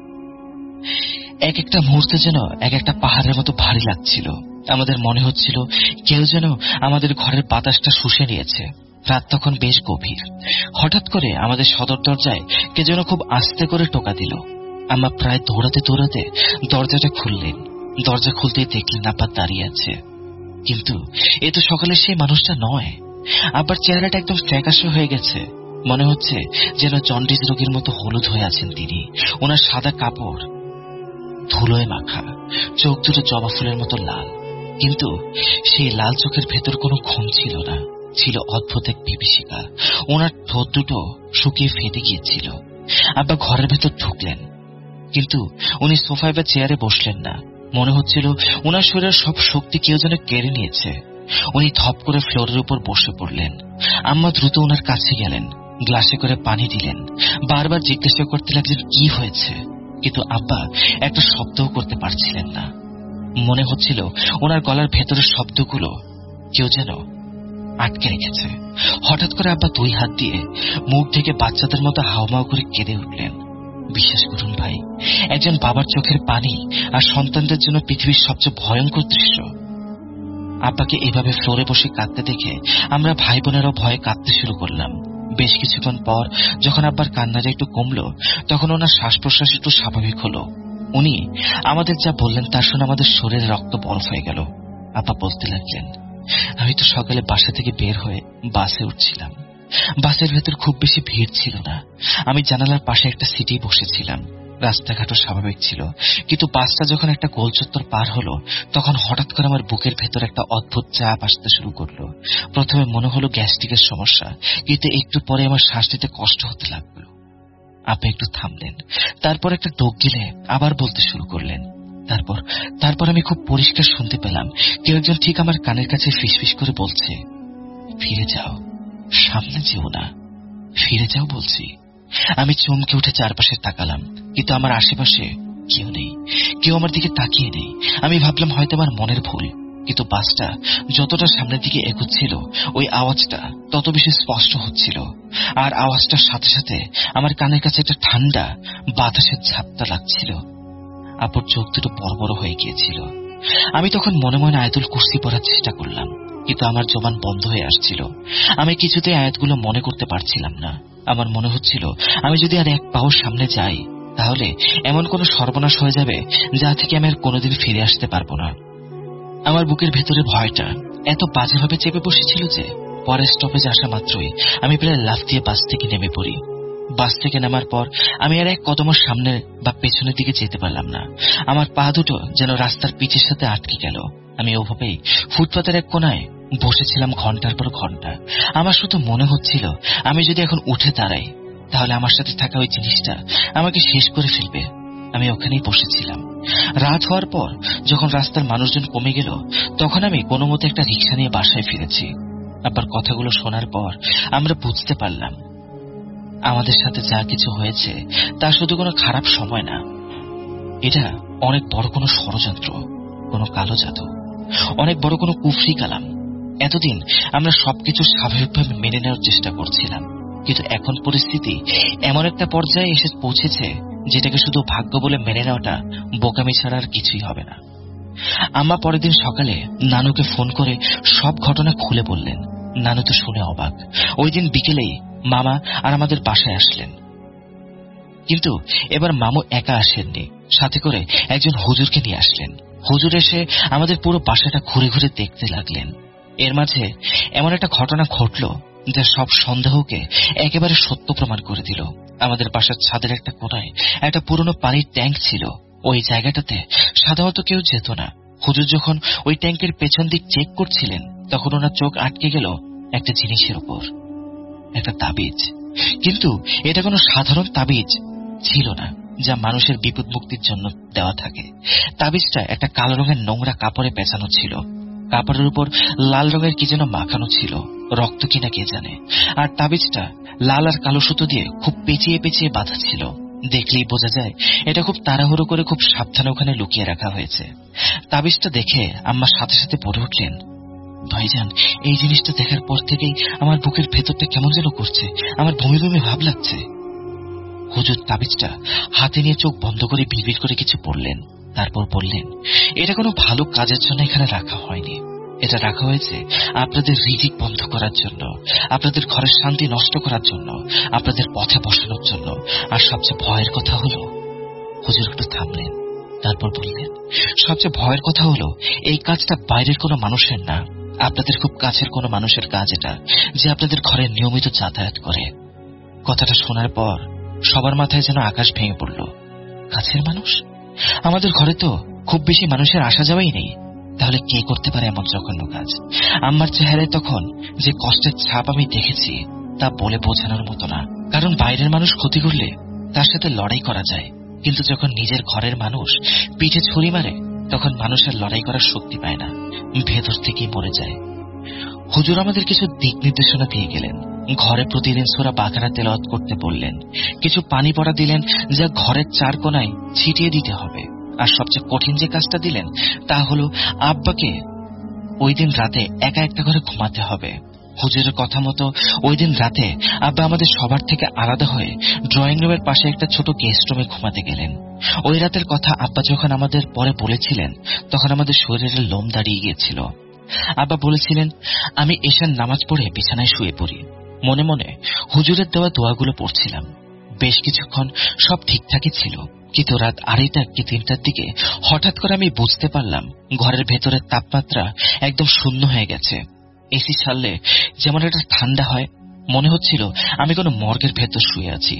এক একটা মুহূর্তে যেন এক একটা পাহাড়ের মতো ভারী লাগছিল। আমাদের মনে হচ্ছিল কেউ যেন আমাদের ঘরের বাতাসটা শুষে নিয়েছে। রাত তখন বেশ গভীর। হঠাৎ করে আমাদের সদর দরজায় কে যেন খুব আস্তে করে টোকা দিল। আমরা প্রায় দৌড়াতে দৌড়াতে দরজাটা খুললেন। দরজা খুলতেই দেখলেন আব্বা দাঁড়িয়ে আছে, কিন্তু এ তো সকালে সেই মানুষটা নয়। আব্বার চেহারাটা একদম ফ্যাকাশে হয়ে গেছে, মনে হচ্ছে যেন জন্ডিস রোগীর মতো হলুদ হয়ে আছেন তিনি। ওনার সাদা কাপড় ধুলোয় মাখা, চোখ দুটো জবা ফুলের মতো লাল, কিন্তু সেই লাল চোখের ভেতর কোনো ঘুম ছিল না, ছিল অদ্ভুত এক বিভীষিকা। ওনার ঠোঁট দুটো শুকিয়ে ফেটে গিয়েছিল। আব্বা ঘরের ভেতর ঢুকলেন, কিন্তু উনি সোফায় বা চেয়ারে বসলেন না। মনে হচ্ছিল ওনার শরীরের সব শক্তি কেউ যেন কেড়ে নিয়েছে। উনি ধপ করে ফ্লোরের উপর বসে পড়লেন। আম্মা দ্রুত ওনার কাছে গেলেন, গ্লাসে করে পানি দিলেন, বারবার জিজ্ঞাসা করতে লাগলেন কি হয়েছে, কিন্তু আব্বা একটা শব্দও করতে পারছিলেন না। মনে হচ্ছিল ওনার গলার ভেতরের শব্দগুলো কেউ যেন আটকে রেখেছে। হঠাৎ করে আব্বা 2 হাত দিয়ে মুখ থেকে বাচ্চাদের মতো হাওমাও করে কেঁদে উঠলেন। বিশ্বাস করুন ভাই, একজন বাবার চোখের পানি আর সন্তানদের জন্য পৃথিবীর সবচেয়ে ভয়ঙ্কর দৃশ্য। আব্বাকে এভাবে ফ্লোরে বসে কাঁদতে দেখে আমরা ভাই বোনেরাও ভয়ে কাঁদতে শুরু করলাম। বেশ কিছুক্ষণ পর যখন আব্বার কান্নাটা একটু কমলো তখন ওনার শ্বাস প্রশ্বাস একটু স্বাভাবিক হলো। উনি আমাদের যা বললেন তা শুনে আমাদের শরীরে রক্ত বরফ হয়ে গেল। আব্বা বলতে লাগলেন, আমি তো সকালে বাসা থেকে বের হয়ে বাসে উঠছিলাম। বাসের ভেতর খুব বেশি ভিড় ছিল না। আমি জানালার পাশে একটা সিটেই বসেছিলাম। রাস্তাঘাটও স্বাভাবিক ছিল, কিন্তু বাসটা যখন একটা গোল চত্বর পার হলো তখন হঠাৎ করে আমার বুকের ভেতর একটা অদ্ভুত চাপ আসতে শুরু করলো। প্রথমে মনে হলো গ্যাস্ট্রিকের সমস্যা, কিন্তু একটু পরে আমার শ্বাস নিতে কষ্ট হতে লাগলো। আপনি একটু থামলেন, তারপর একটা ডোক গিলে আবার বলতে শুরু করলেন। তারপর আমি খুব পরিষ্কার শুনতে পেলাম কেউ একজন ঠিক আমার কানের কাছে ফিসফিস করে বলছে, ফিরে যাও, সামনে যেও না, ফিরে যাও বলছি। আমি চমকে উঠে চারপাশে তাকালাম, কিন্তু আমার আশেপাশে কেউ নেই, কেউ আমার দিকে তাকিয়ে নেই। আমি ভাবলাম হয়তো আমার মনের ভুল, কিন্তু বাসটা যতটা সামনের দিকে এগোচ্ছিল ওই আওয়াজটা তত বেশি স্পষ্ট হচ্ছিল, আর আওয়াজটার সাথে সাথে আমার কানের কাছে একটা ঠান্ডা বাতাসের ঝাপটা লাগছিল। আপুর চোখ দুটো বড় বড় হয়ে গিয়েছিল। আমি তখন মনে মনে আয়াতুল কুরসি পড়ার চেষ্টা করলাম, কিন্তু আমার জবান বন্ধ হয়ে আসছিল। আমি কিছুতেই আয়াতগুলো মনে করতে পারছিলাম না। আমার মনে হচ্ছিল আমি যদি আর এক পাও সামনে যাই তাহলে এমন কোন সর্বনাশ হয়ে যাবে যা থেকে আমি আর কোনোদিন ফিরে আসতে পারবো না। আমার বুকের ভেতরে ভয়টা এত বাজেভাবে চেপে বসেছিল যে পরের স্টপেজ আসা মাত্রই আমি প্রায় লাফ দিয়ে বাস থেকে নেমে পড়ি। বাস থেকে নামার পর আমি আর এক কদম সামনে বা পেছনের দিকে যেতে পারলাম না। আমার পা দুটো যেন রাস্তার পিচের সাথে আটকে গেল। আমি ওভাবেই ফুটপাতের এক কোনায় বসেছিলাম ঘন্টার পর ঘন্টা। আমার শুধু মনে হচ্ছিল আমি যদি এখন উঠে দাঁড়াই তাহলে আমার সাথে থাকা ওই জিনিসটা আমাকে শেষ করে ফেলবে। আমি ওখানেই বসেছিলাম। রাত হওয়ার পর যখন রাস্তার মানুষজন কমে গেল তখন আমি কোনো মতে একটা রিক্সা নিয়ে বাসায় ফিরেছি। আবার কথাগুলো শোনার পর আমরা বুঝতে পারলাম আমাদের সাথে যা কিছু হয়েছে তা শুধু কোনো খারাপ সময় না, এটা অনেক বড় কোনো ষড়যন্ত্র, কোনো কালো জাদু, অনেক বড় কোনো কুফরি কালাম। এতদিন আমরা সবকিছু স্বাভাবিকভাবে মেনে নেওয়ার চেষ্টা করছিলাম, কিন্তু এখন পরিস্থিতি এমন একটা পর্যায়ে এসে পৌঁছেছে যেটাকে শুধু ভাগ্য বলে মেনে নেওয়াটা বোকামি ছাড়া আর কিছুই হবে না। আম্মা পরের দিন সকালে নানুকে ফোন করে সব ঘটনা খুলে বললেন। নানু তো শুনে অবাক। ওই দিন বিকেলেই মামা আর আমাদের বাসায় আসলেন, কিন্তু এবার মামু একা আসেননি, সাথে করে একজন হুজুরকে নিয়ে আসলেন। হুজুর এসে আমাদের পুরো বাসাটা ঘুরে ঘুরে দেখতে লাগলেন। এর মাঝে এমন একটা ঘটনা ঘটল যা সব সন্দেহকে একেবারে সত্য প্রমাণ করে দিল। আমাদের বাসার ছাদের একটা কোণায় একটা পুরনো পানির ট্যাঙ্ক ছিল। ওই জায়গাটাতে সাধারণত কেউ যেত না। হুজুর যখন ওই ট্যাঙ্কের পেছন দিক চেক করছিলেন তখন ওনার চোখ আটকে গেল একটা জিনিসের উপর, একটা তাবিজ। কিন্তু এটা কোনো সাধারণ তাবিজ ছিল না যা মানুষের বিপদ মুক্তির জন্য দেওয়া থাকে। তাবিজটা একটা কালো রঙের নোংরা কাপড়ে পেঁচানো ছিল। কাপড়ের উপর লাল রঙের কি যেন মাখানো ছিল, রক্ত কিনা কে জানে। আর তাবিজটা লাল আর কালো সুতো দিয়ে খুব পেঁচিয়ে পেঁচিয়ে বাঁধা ছিল। দেখলেই বোঝা যায় এটা খুব তাড়াহুড়ো করে খুব সাবধানে ওখানে লুকিয়ে রাখা হয়েছে। তাবিজটা দেখে আম্মা সাথে সাথে বলে উঠলেন, ভাইজান, এই জিনিসটা দেখার পর থেকেই আমার বুকের ভেতরটা কেমন যেন করছে, আমার বমি বমি ভাব লাগছে। হুজুর তাবিজটা হাতে নিয়ে চোখ বন্ধ করে বিড়বিড় করে কিছু বললেন, তারপর বললেন, এটা কোনো ভালো কাজের জন্য এখানে রাখা হয়নি। এটা রাখা হয়েছে আপনাদের রিজিক বন্ধ করার জন্য, আপনাদের ঘরের শান্তি নষ্ট করার জন্য, আপনাদের পথে বসানোর জন্য। আর সবচেয়ে ভয়ের কথা হলো, হুজুর একটু থামলেন, তারপর বললেন, সবচেয়ে ভয়ের কথা হলো এই কাজটা বাইরের কোনো মানুষের না, আপনাদের খুব কাছের কোনো মানুষের কাজ এটা, যে আপনাদের ঘরে নিয়মিত যাতায়াত করে। কথাটা শোনার পর সবার মাথায় যেন আকাশ ভেঙে পড়ল। কাছের মানুষ? আমাদের ঘরে তো খুব বেশি মানুষের আসা যাওয়াই নেই, তাহলে কে করতে পারে এমন জঘন্য কাজ? আম্মার চেহারায় তখন যে কষ্টের ছাপ আমি দেখেছি তা বলে বোঝানোর মতো না। কারণ বাইরের মানুষ ক্ষতি করলে তার সাথে লড়াই করা যায়, কিন্তু যখন নিজের ঘরের মানুষ পিঠে ছুরি মারে তখন মানুষের লড়াই করার শক্তি পায় না, ভেতর থেকেই মরে যায়। হুজুর আমাদের কিছু দিক নির্দেশনা দিয়ে গেলেন। ঘরে প্রতিদিন সূরা বাকারা তেলাওয়াত করতে বললেন। কিছু পানি পড়া দিলেন যা ঘরের চার কোণায় ছিটিয়ে দিতে হবে। আর সবচেয়ে কঠিন যে কাজটা দিলেন তা হলো আব্বাকে ওই দিন রাতে একা একটা ঘরে ঘুমাতে হবে। হুজুরের কথা মতো ওই দিন রাতে আব্বা আমাদের সবার থেকে আলাদা হয়ে ড্রয়িং রুমের পাশে একটা ছোট গেস্ট রুমে ঘুমাতে গেলেন। ওই রাতের কথা আব্বা যখন আমাদের পরে বলেছিলেন তখন আমাদের শরীরের লোম দাঁড়িয়ে গিয়েছিল। আব্বা বলেছিলেন, আমি এশার নামাজ পড়ে বিছানায় শুয়ে পড়ি। মনে মনে হুজুরের দেওয়া দোয়াগুলো পড়ছিলাম। বেশ কিছুক্ষণ সব ঠিকঠাকই ছিল, কিন্তু রাত 2:30 কি 3টার দিকে হঠাৎ করে আমি বুঝতে পারলাম ঘরের ভেতরের তাপমাত্রা একদম শূন্য হয়ে গেছে। এসি ছাড়লে যেমন এটা ঠান্ডা হয়, মনে হচ্ছিল আমি কোনো মর্গের ভেতর শুয়ে আছি।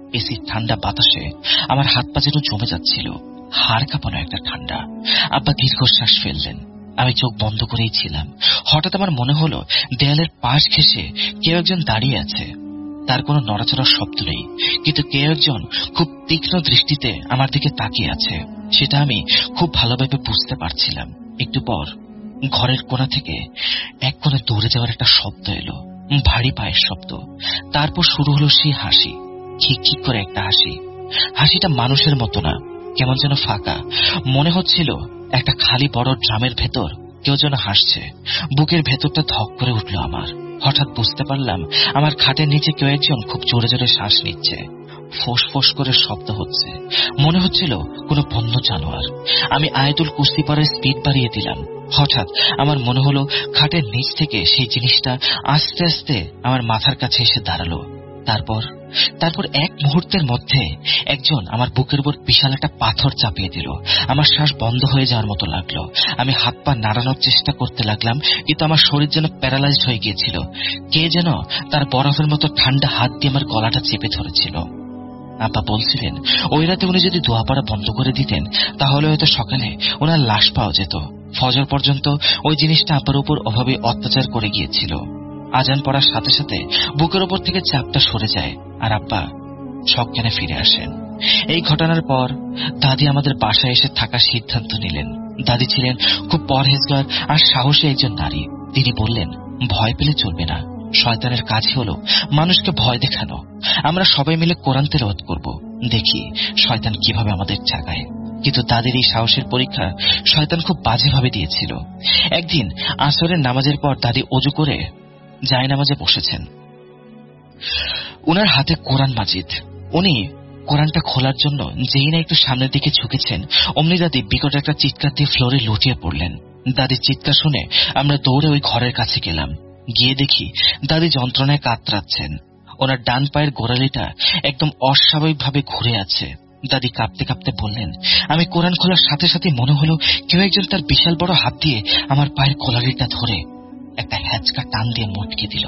এসির ঠান্ডা বাতাসে আমার হাত পা যেন জমে যাচ্ছিল, হাড় কাঁপানো একটা ঠান্ডা। আব্বা দীর্ঘশ্বাস ফেললেন। আমি চোখ বন্ধ করেই ছিলাম। হঠাৎ আমার মনে হলো দেয়ালের পাশ ঘেঁষে কেউ একজন দাঁড়িয়ে আছে। তার কোনো নড়াচড়ার শব্দ নেই, কিন্তু কেউ একজন খুব তীক্ষ্ণ দৃষ্টিতে আমার দিকে তাকিয়ে আছে, সেটা আমি খুব ভালোভাবে বুঝতে পারছিলাম। একটু পর ঘরের কোণা থেকে এক কোণে দৌড়ে যাওয়ার একটা শব্দ এলো, ভারী পায়ের শব্দ। তারপর শুরু হলো সেই হাসি, খিকখিক করে একটা হাসি। হাসিটা মানুষের মতো না, কেমন যেন ফাঁকা। মনে হচ্ছিল একটা খালি বড় ড্রামের ভেতর কেউ যেন হাসছে। বুকের ভেতরটা ধক করে উঠল আমার। হঠাৎ বুঝতে পারলাম আমার খাটের নিচে কেউ একজন খুব জোরে জোরে শ্বাস নিচ্ছে। ফোঁস ফোঁস করে শব্দ হচ্ছে, মনে হচ্ছিল কোনো বন্য জানোয়ার। আমি আয়াতুল কুরসি পড়ার স্পিড বাড়িয়ে দিলাম। হঠাৎ আমার মনে হলো খাটের নিচ থেকে সেই জিনিসটা আস্তে আস্তে আমার মাথার কাছে এসে দাঁড়ালো। তারপর এক মুহূর্তের মধ্যে একজন আমার বুকের উপর বিশাল একটা পাথর চাপিয়ে দিল। আমার শ্বাস বন্ধ হয়ে যাওয়ার মতো লাগলো। আমি হাত পা নাড়ানোর চেষ্টা করতে লাগলাম, কিন্তু আমার শরীর যেন প্যারালাইজড হয়ে গিয়েছিল। কে যেন তার বরফের মতো ঠান্ডা হাত দিয়ে আমার গলাটা চেপে ধরেছিল। আব্বা বলছিলেন ওই রাতে উনি যদি দোয়া পড়া বন্ধ করে দিতেন তাহলে হয়তো সকালে ওনার লাশ পাওয়া যেত। ফজর পর্যন্ত ওই জিনিসটা আব্বার উপর অভাবে অত্যাচার করে গিয়েছিল। আজান পড়ার সাথে সাথে বুকের উপর থেকে চাপটা সরে যায় আর আব্বা সজ্ঞানে ফিরে আসেন। এই ঘটনার পর দাদি আমাদের বাসায় এসে থাকার সিদ্ধান্ত নিলেন। দাদি ছিলেন খুব পরহেজগার আর সাহসী একজন নারী। তিনি বললেন, ভয় পেলে চলবে না, শয়তানের কাজই হলো মানুষকে ভয় দেখানো। আমরা সবাই মিলে কোরআন তেলাওয়াত করব, দেখি শয়তান কিভাবে আমাদের জাগায়। কিন্তু দাদির এই সাহসের পরীক্ষা শয়তান খুব বাজেভাবে দিয়েছিল। একদিন আসরের নামাজের পর দাদি ওযু করে জায়নামাজে বসেছেন। উনার হাতে কোরআন মাজিদ। উনি কোরআনটা খোলার জন্য যেই না একটু সামনের দিকে ঝুঁকেছেন, অমনি দাদি বিকট একটা চিৎকার দিয়ে ফ্লোরে লুটিয়ে পড়লেন। দাদির চিৎকার শুনে আমরা দৌড়ে ওই ঘরের কাছে গেলাম। গিয়ে দেখি দাদি যন্ত্রণায় কাতরাচ্ছেন। ওনার ডান পায়ের গোড়ালিটা একদম অস্বাভাবিকভাবে ঘুরে আছে। দাদি কাঁপতে কাঁপতে বললেন, আমি কোরআন খোলার সাথে সাথে মনে হলো কেউ একজন তার বিশাল বড় হাত দিয়ে আমার পায়ের গোড়ালিটা ধরে একটা হ্যাচকা টান দিয়ে মটকে দিল।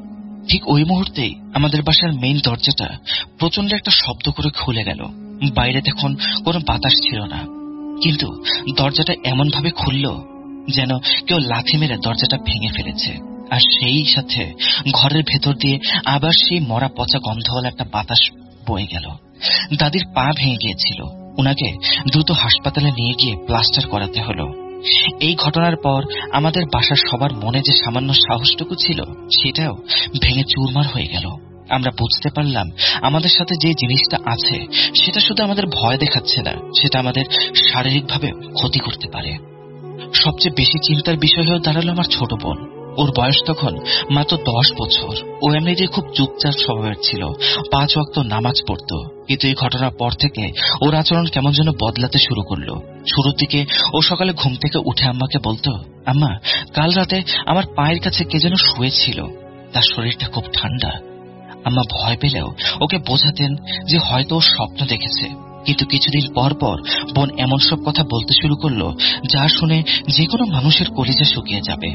ঠিক ওই মুহূর্তেই আমাদের বাসার মেইন দরজাটা প্রচন্ড একটা শব্দ করে খুলে গেল। বাইরে তখন কোনো বাতাস ছিল না, কিন্তু দরজাটা এমন ভাবে খুলল যেন কেউ লাথি মেরে দরজাটা ভেঙে ফেলেছে। আর সেই সাথে ঘরের ভেতর দিয়ে আবার সেই মরা পচা গন্ধওয়ালা একটা বাতাস বয়ে গেল। দাদির পা ভেঙে গিয়েছিল। উনাকে দ্রুত হাসপাতালে নিয়ে গিয়ে প্লাস্টার করাতে হলো। এই ঘটনার পর আমাদের বাসার সবার মনে যে সামান্য সাহসটুকু ছিল সেটাও ভেঙে চুরমার হয়ে গেল। আমরা বুঝতে পারলাম আমাদের সাথে যে জিনিসটা আছে সেটা শুধু আমাদের ভয় দেখাচ্ছে না, সেটা আমাদের শারীরিকভাবে ক্ষতি করতে পারে। সবচেয়ে বেশি চিন্তার বিষয় হয়ে দাঁড়ালো আমার ছোট বোন। ওর বয়স তখন মাত্র 10 বছর। ও এমনিতে খুব চুপচাপ স্বভাবের ছিল, 5 ওয়াক্ত নামাজ পড়তো। কিন্তু এই ঘটনার পর থেকে ওর আচরণ কেমন যেন বদলাতে শুরু করলো। শুরুর দিকে ও সকালে ঘুম থেকে উঠে আম্মাকে বলতো, আম্মা কাল রাতে আমার পায়ের কাছে কে যেন শুয়েছিল, তার শরীরটা খুব ঠান্ডা। আম্মা ভয় পেলেও ওকে বোঝাতেন যে হয়তো ও স্বপ্ন দেখেছে। কিন্তু কিছুদিন পর পর বোন এমন সব কথা বলতে শুরু করলো যা শুনে যে কোনো মানুষের কলিজা শুকিয়ে যাবে।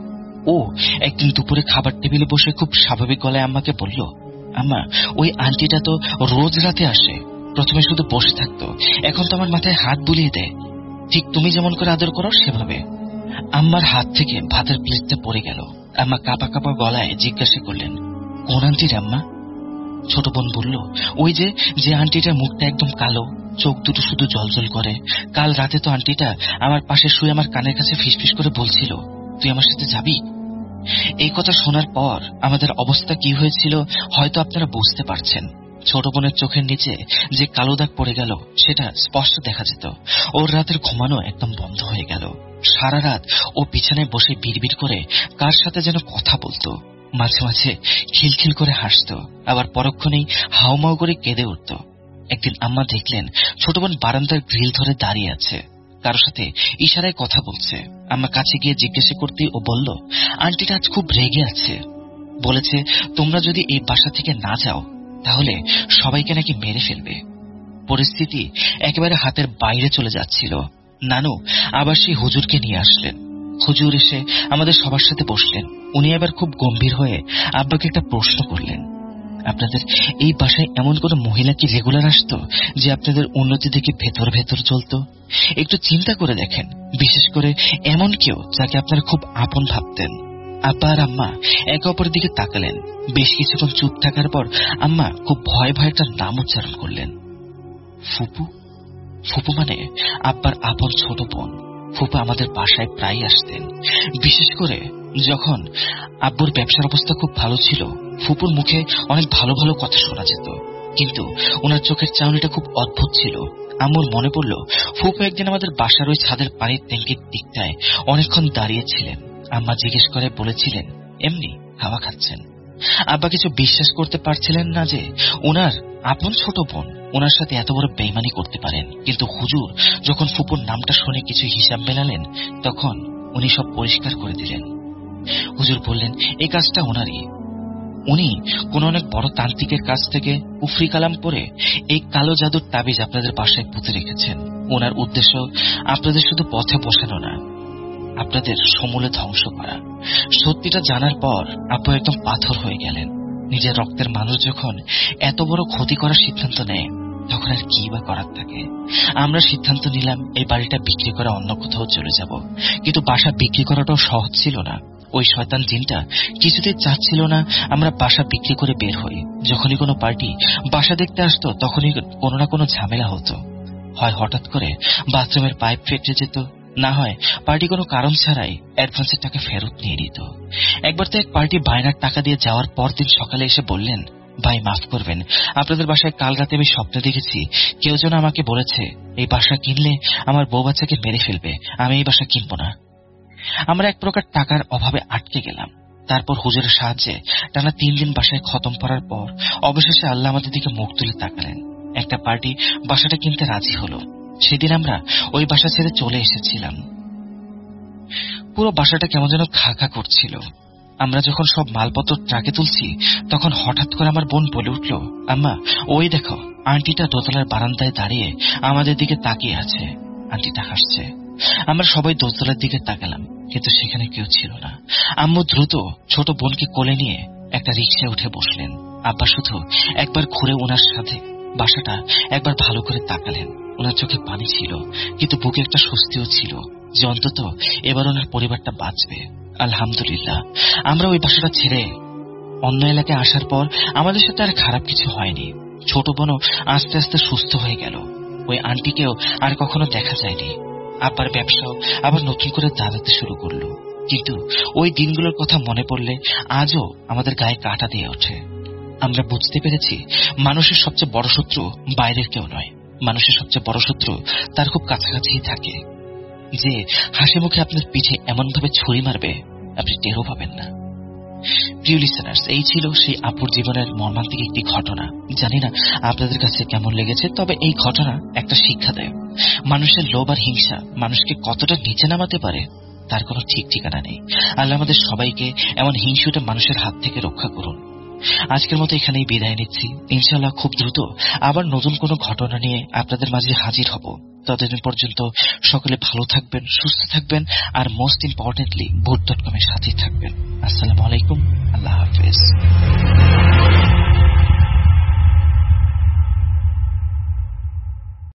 ও একদিন দুপুরে খাবার টেবিলে বসে খুব স্বাভাবিক গলায় আম্মাকে বলল, আম্মা ওই আন্টিটা তো রোজ রাতে আসে, প্রথমে শুধু বসে থাকতো, এখন তো আমার মাথায় হাত বুলিয়ে দেয়, ঠিক তুমি যেমন করে আদর করো সেভাবে। আম্মার হাত থেকে ভাতের প্লেটটা পড়ে গেল। আম্মা কাঁপা কাঁপা গলায় জিজ্ঞাসা করলেন, কোন আন্টির আম্মা? ছোট বোন বলল, ওই যে আন্টিটার মুখটা একদম কালো, চোখ দুটো শুধু জলজল করে। কাল রাতে তো আন্টিটা আমার পাশে শুয়ে আমার কানের কাছে ফিসফিস করে বলছিল, তুই আমার সাথে যাবি? এই কথা শোনার পর আমাদের অবস্থা কি হয়েছিল হয়তো আপনারা বুঝতে পারছেন। ছোট বোনের চোখের নিচে যে কালো দাগ পড়ে গেল সেটা স্পষ্ট দেখা যেত। ওর রাতের ঘুমানো একদম বন্ধ হয়ে গেল। সারা রাত ও বিছানায় বসে বিড়বিড় করে কার সাথে যেন কথা বলতো, মাঝে মাঝে খিলখিল করে হাসতো, আবার পরক্ষণেই হাউমাউ করে কেঁদে উঠত। একদিন আম্মা দেখলেন ছোট বোন বারান্দার গ্রিল ধরে দাঁড়িয়ে আছে, কারোর সাথে ইশারায় কথা বলছে। আম্মা কাছে গিয়ে জিজ্ঞাসা করতে ও বলল, আন্টিটা আজ খুব রেগে আছে, বলেছে তোমরা যদি এই বাসা থেকে না যাও তাহলে সবাইকে নাকি মেরে ফেলবে। পরিস্থিতি একেবারে হাতের বাইরে চলে যাচ্ছিল। নানু আবার সেই হুজুরকে নিয়ে আসলেন। হুজুর এসে আমাদের সবার সাথে বসলেন। উনি এবার খুব গম্ভীর হয়ে আব্বাকে একটা প্রশ্ন করলেন, আপনাদের এই বাসায় এমন কোন মহিলা কি রেগুলার আসতো যে আপনাদের উন্নতি দেখে ভেতর ভেতর চলত? একটু চিন্তা করে দেখেন, বিশেষ করে এমন কেউ যাকে আপনারা খুব আপন ভাবতেন। আব্বা আর আম্মা একে অপরের দিকে তাকালেন। বেশ কিছুক্ষণ চুপ থাকার পর আম্মা খুব ভয় ভয়ে তার নাম উচ্চারণ করলেন, ফুপু। ফুপু মানে আব্বার আপন ছোট বোন। ফুপু আমাদের বাসায় প্রায় আসতেন। বিশেষ করে যখন আব্বুর ব্যবসার অবস্থা খুব ভালো ছিল, ফুপুর মুখে অনেক ভালো ভালো কথা শোনা যেত, কিন্তু ওনার চোখের চাউনিটা খুব অদ্ভুত ছিল। আম্মুর মনে পড়ল ফুপু একদিন আমাদের বাসার ওই ছাদের পানির ট্যাঙ্কির দিকটায় অনেকক্ষণ দাঁড়িয়েছিলেন। আম্মা জিজ্ঞেস করে বলেছিলেন এমনি হাওয়া খাচ্ছেন। আব্বা কিছু বিশ্বাস করতে পারছিলেন না যে ওনার আপন ছোট বোন ওনার সাথে এত বড় বেইমানি করতে পারেন। কিন্তু হুজুর যখন ফুপুর নামটা শুনে কিছু হিসাব মেলালেন, তখন উনি সব পরিষ্কার করে দিলেন। হুজুর বললেন এই কাজটা ওনারই। উনি কোন অনেক বড় তান্ত্রিকের কাছ থেকে কুফরি কালাম পড়ে এই কালো জাদুর তাবিজ আপনাদের বাসায় পুঁতে রেখেছেন। ওনার উদ্দেশ্য আপনাদের শুধু পথে বসানো না, আপনাদের সমূলে ধ্বংস করা। সত্যিটা জানার পর আপু একদম পাথর হয়ে গেলেন। নিজের রক্তের মানুষ যখন এত বড় ক্ষতি করার সিদ্ধান্ত নেয়, তখন আর কি বা করার থাকে। আমরা সিদ্ধান্ত নিলাম এই বাড়িটা বিক্রি করে অন্য কোথাও চলে যাব, কিন্তু বাসা বিক্রি করাটাও সহজ ছিল না। ওই শয়তান জিনটা কিছুতেই চাচ্ছিল না আমরা বাসা বিক্রি করে বের হই। যখনই কোনো পার্টি বাসা দেখতে আসতো, তখনই কোনো না কোনো ঝামেলা হতো। হয় হঠাৎ করে বাথরুমের পাইপ ফেটে যেত, না হয় পার্টি কোনো কারণ ছাড়াই অ্যাডভান্সের টাকা ফেরত নিয়ে নিত। একবার তো এক পার্টি বায়নার টাকা দিয়ে যাওয়ার পর দিন সকালে এসে বললেন, ভাই মাফ করবেন, আপনাদের বাসায় কাল রাতে আমি স্বপ্নে দেখেছি কেউ যেন আমাকে বলেছে এই বাসা কিনলে আমার বউ বাচ্চাকে মেরে ফেলবে, আমি এই বাসা কিনবো না। আমরা এক প্রকার টাকার অভাবে আটকে গেলাম। তারপর হুজুরের সাহায্যে টানা 3 দিন বাসায় খতম করার পর অবশেষে আল্লাহ আমাদের দিকে মুখ তুলে তাকালেন। একটা পার্টি বাসাটা কিনতে রাজি হলো। সেদিন আমরা ওই বাসা ছেড়ে চলে এসেছিলাম। পুরো বাসাটা কেমন যেন খা খা করছিল। আমরা যখন সব মালপত্র ট্রাকে তুলছি, তখন হঠাৎ করে আমার বোন বলে উঠল, আম্মা ওই দেখো, আন্টিটা দোতলার বারান্দায় দাঁড়িয়ে আমাদের দিকে তাকিয়ে আছে। আন্টিটা হাসছে। আমরা সবাই দোতলার দিকে তাকালাম, কিন্তু সেখানে কেউ ছিল না। আম্মু দ্রুত ছোট বোনকে কোলে নিয়ে একটা রিকশায় উঠে বসলেন। আব্বা শুধু একবার ঘুরে ওনার সাথে বাসাটা একবার ভালো করে তাকালেন। ওনার চোখে পানি ছিল, কিন্তু বুকে একটা স্বস্তিও ছিল যে অন্তত এবার ওনার পরিবারটা বাঁচবে। আলহামদুলিল্লাহ। আমরা ওই বাসাটা ছেড়ে অন্য এলাকায় আসার পর আমাদের সাথে আর খারাপ কিছু হয়নি। ছোট বোনও আস্তে আস্তে সুস্থ হয়ে গেল। ওই আন্টিকেও আর কখনো দেখা যায়নি। আব্বার ব্যবসাও আবার নতুন করে দাঁড়াতে শুরু করলো। কিন্তু ওই দিনগুলোর কথা মনে পড়লে আজও আমাদের গায়ে কাঁটা দিয়ে ওঠে। আমরা বুঝতে পেরেছি মানুষের সবচেয়ে বড় শত্রু বাইরের কেউ নয়, মানুষের সবচেয়ে বড় শত্রু তার খুব কাছাকাছিই থাকে, যে হাসি মুখে আপনার পিঠে এমন ভাবে ছুরি মারবে আপনি টেরও পাবেন না। প্রিয় লিসেনার্স, এই ছিল সেই আপুর জীবনের মর্মান্তিক একটি ঘটনা। জানি না আপনাদের কাছে কেমন লেগেছে, তবে এই ঘটনা একটা শিক্ষা দেয়। মানুষের লোভ আর হিংসা মানুষকে কতটা নিচে নামাতে পারে তার কোনো ঠিক ঠিকানা নেই। আল্লাহ আমাদের সবাইকে এমন হিংসুটে মানুষের হাত থেকে রক্ষা করুন। আজকের মতো এখানেই বিদায় নিচ্ছি। ইনশাআল্লাহ খুব দ্রুত আবার নতুন কোনো ঘটনা নিয়ে আপনাদের মাঝে হাজির হব। ততদিন পর্যন্ত সকলে ভালো থাকবেন, সুস্থ থাকবেন, আর মোস্ট ইম্পর্টেন্টলি ভূত.com এর সাথেই থাকবেন। আসসালামু আলাইকুম, আল্লাহ হাফেজ।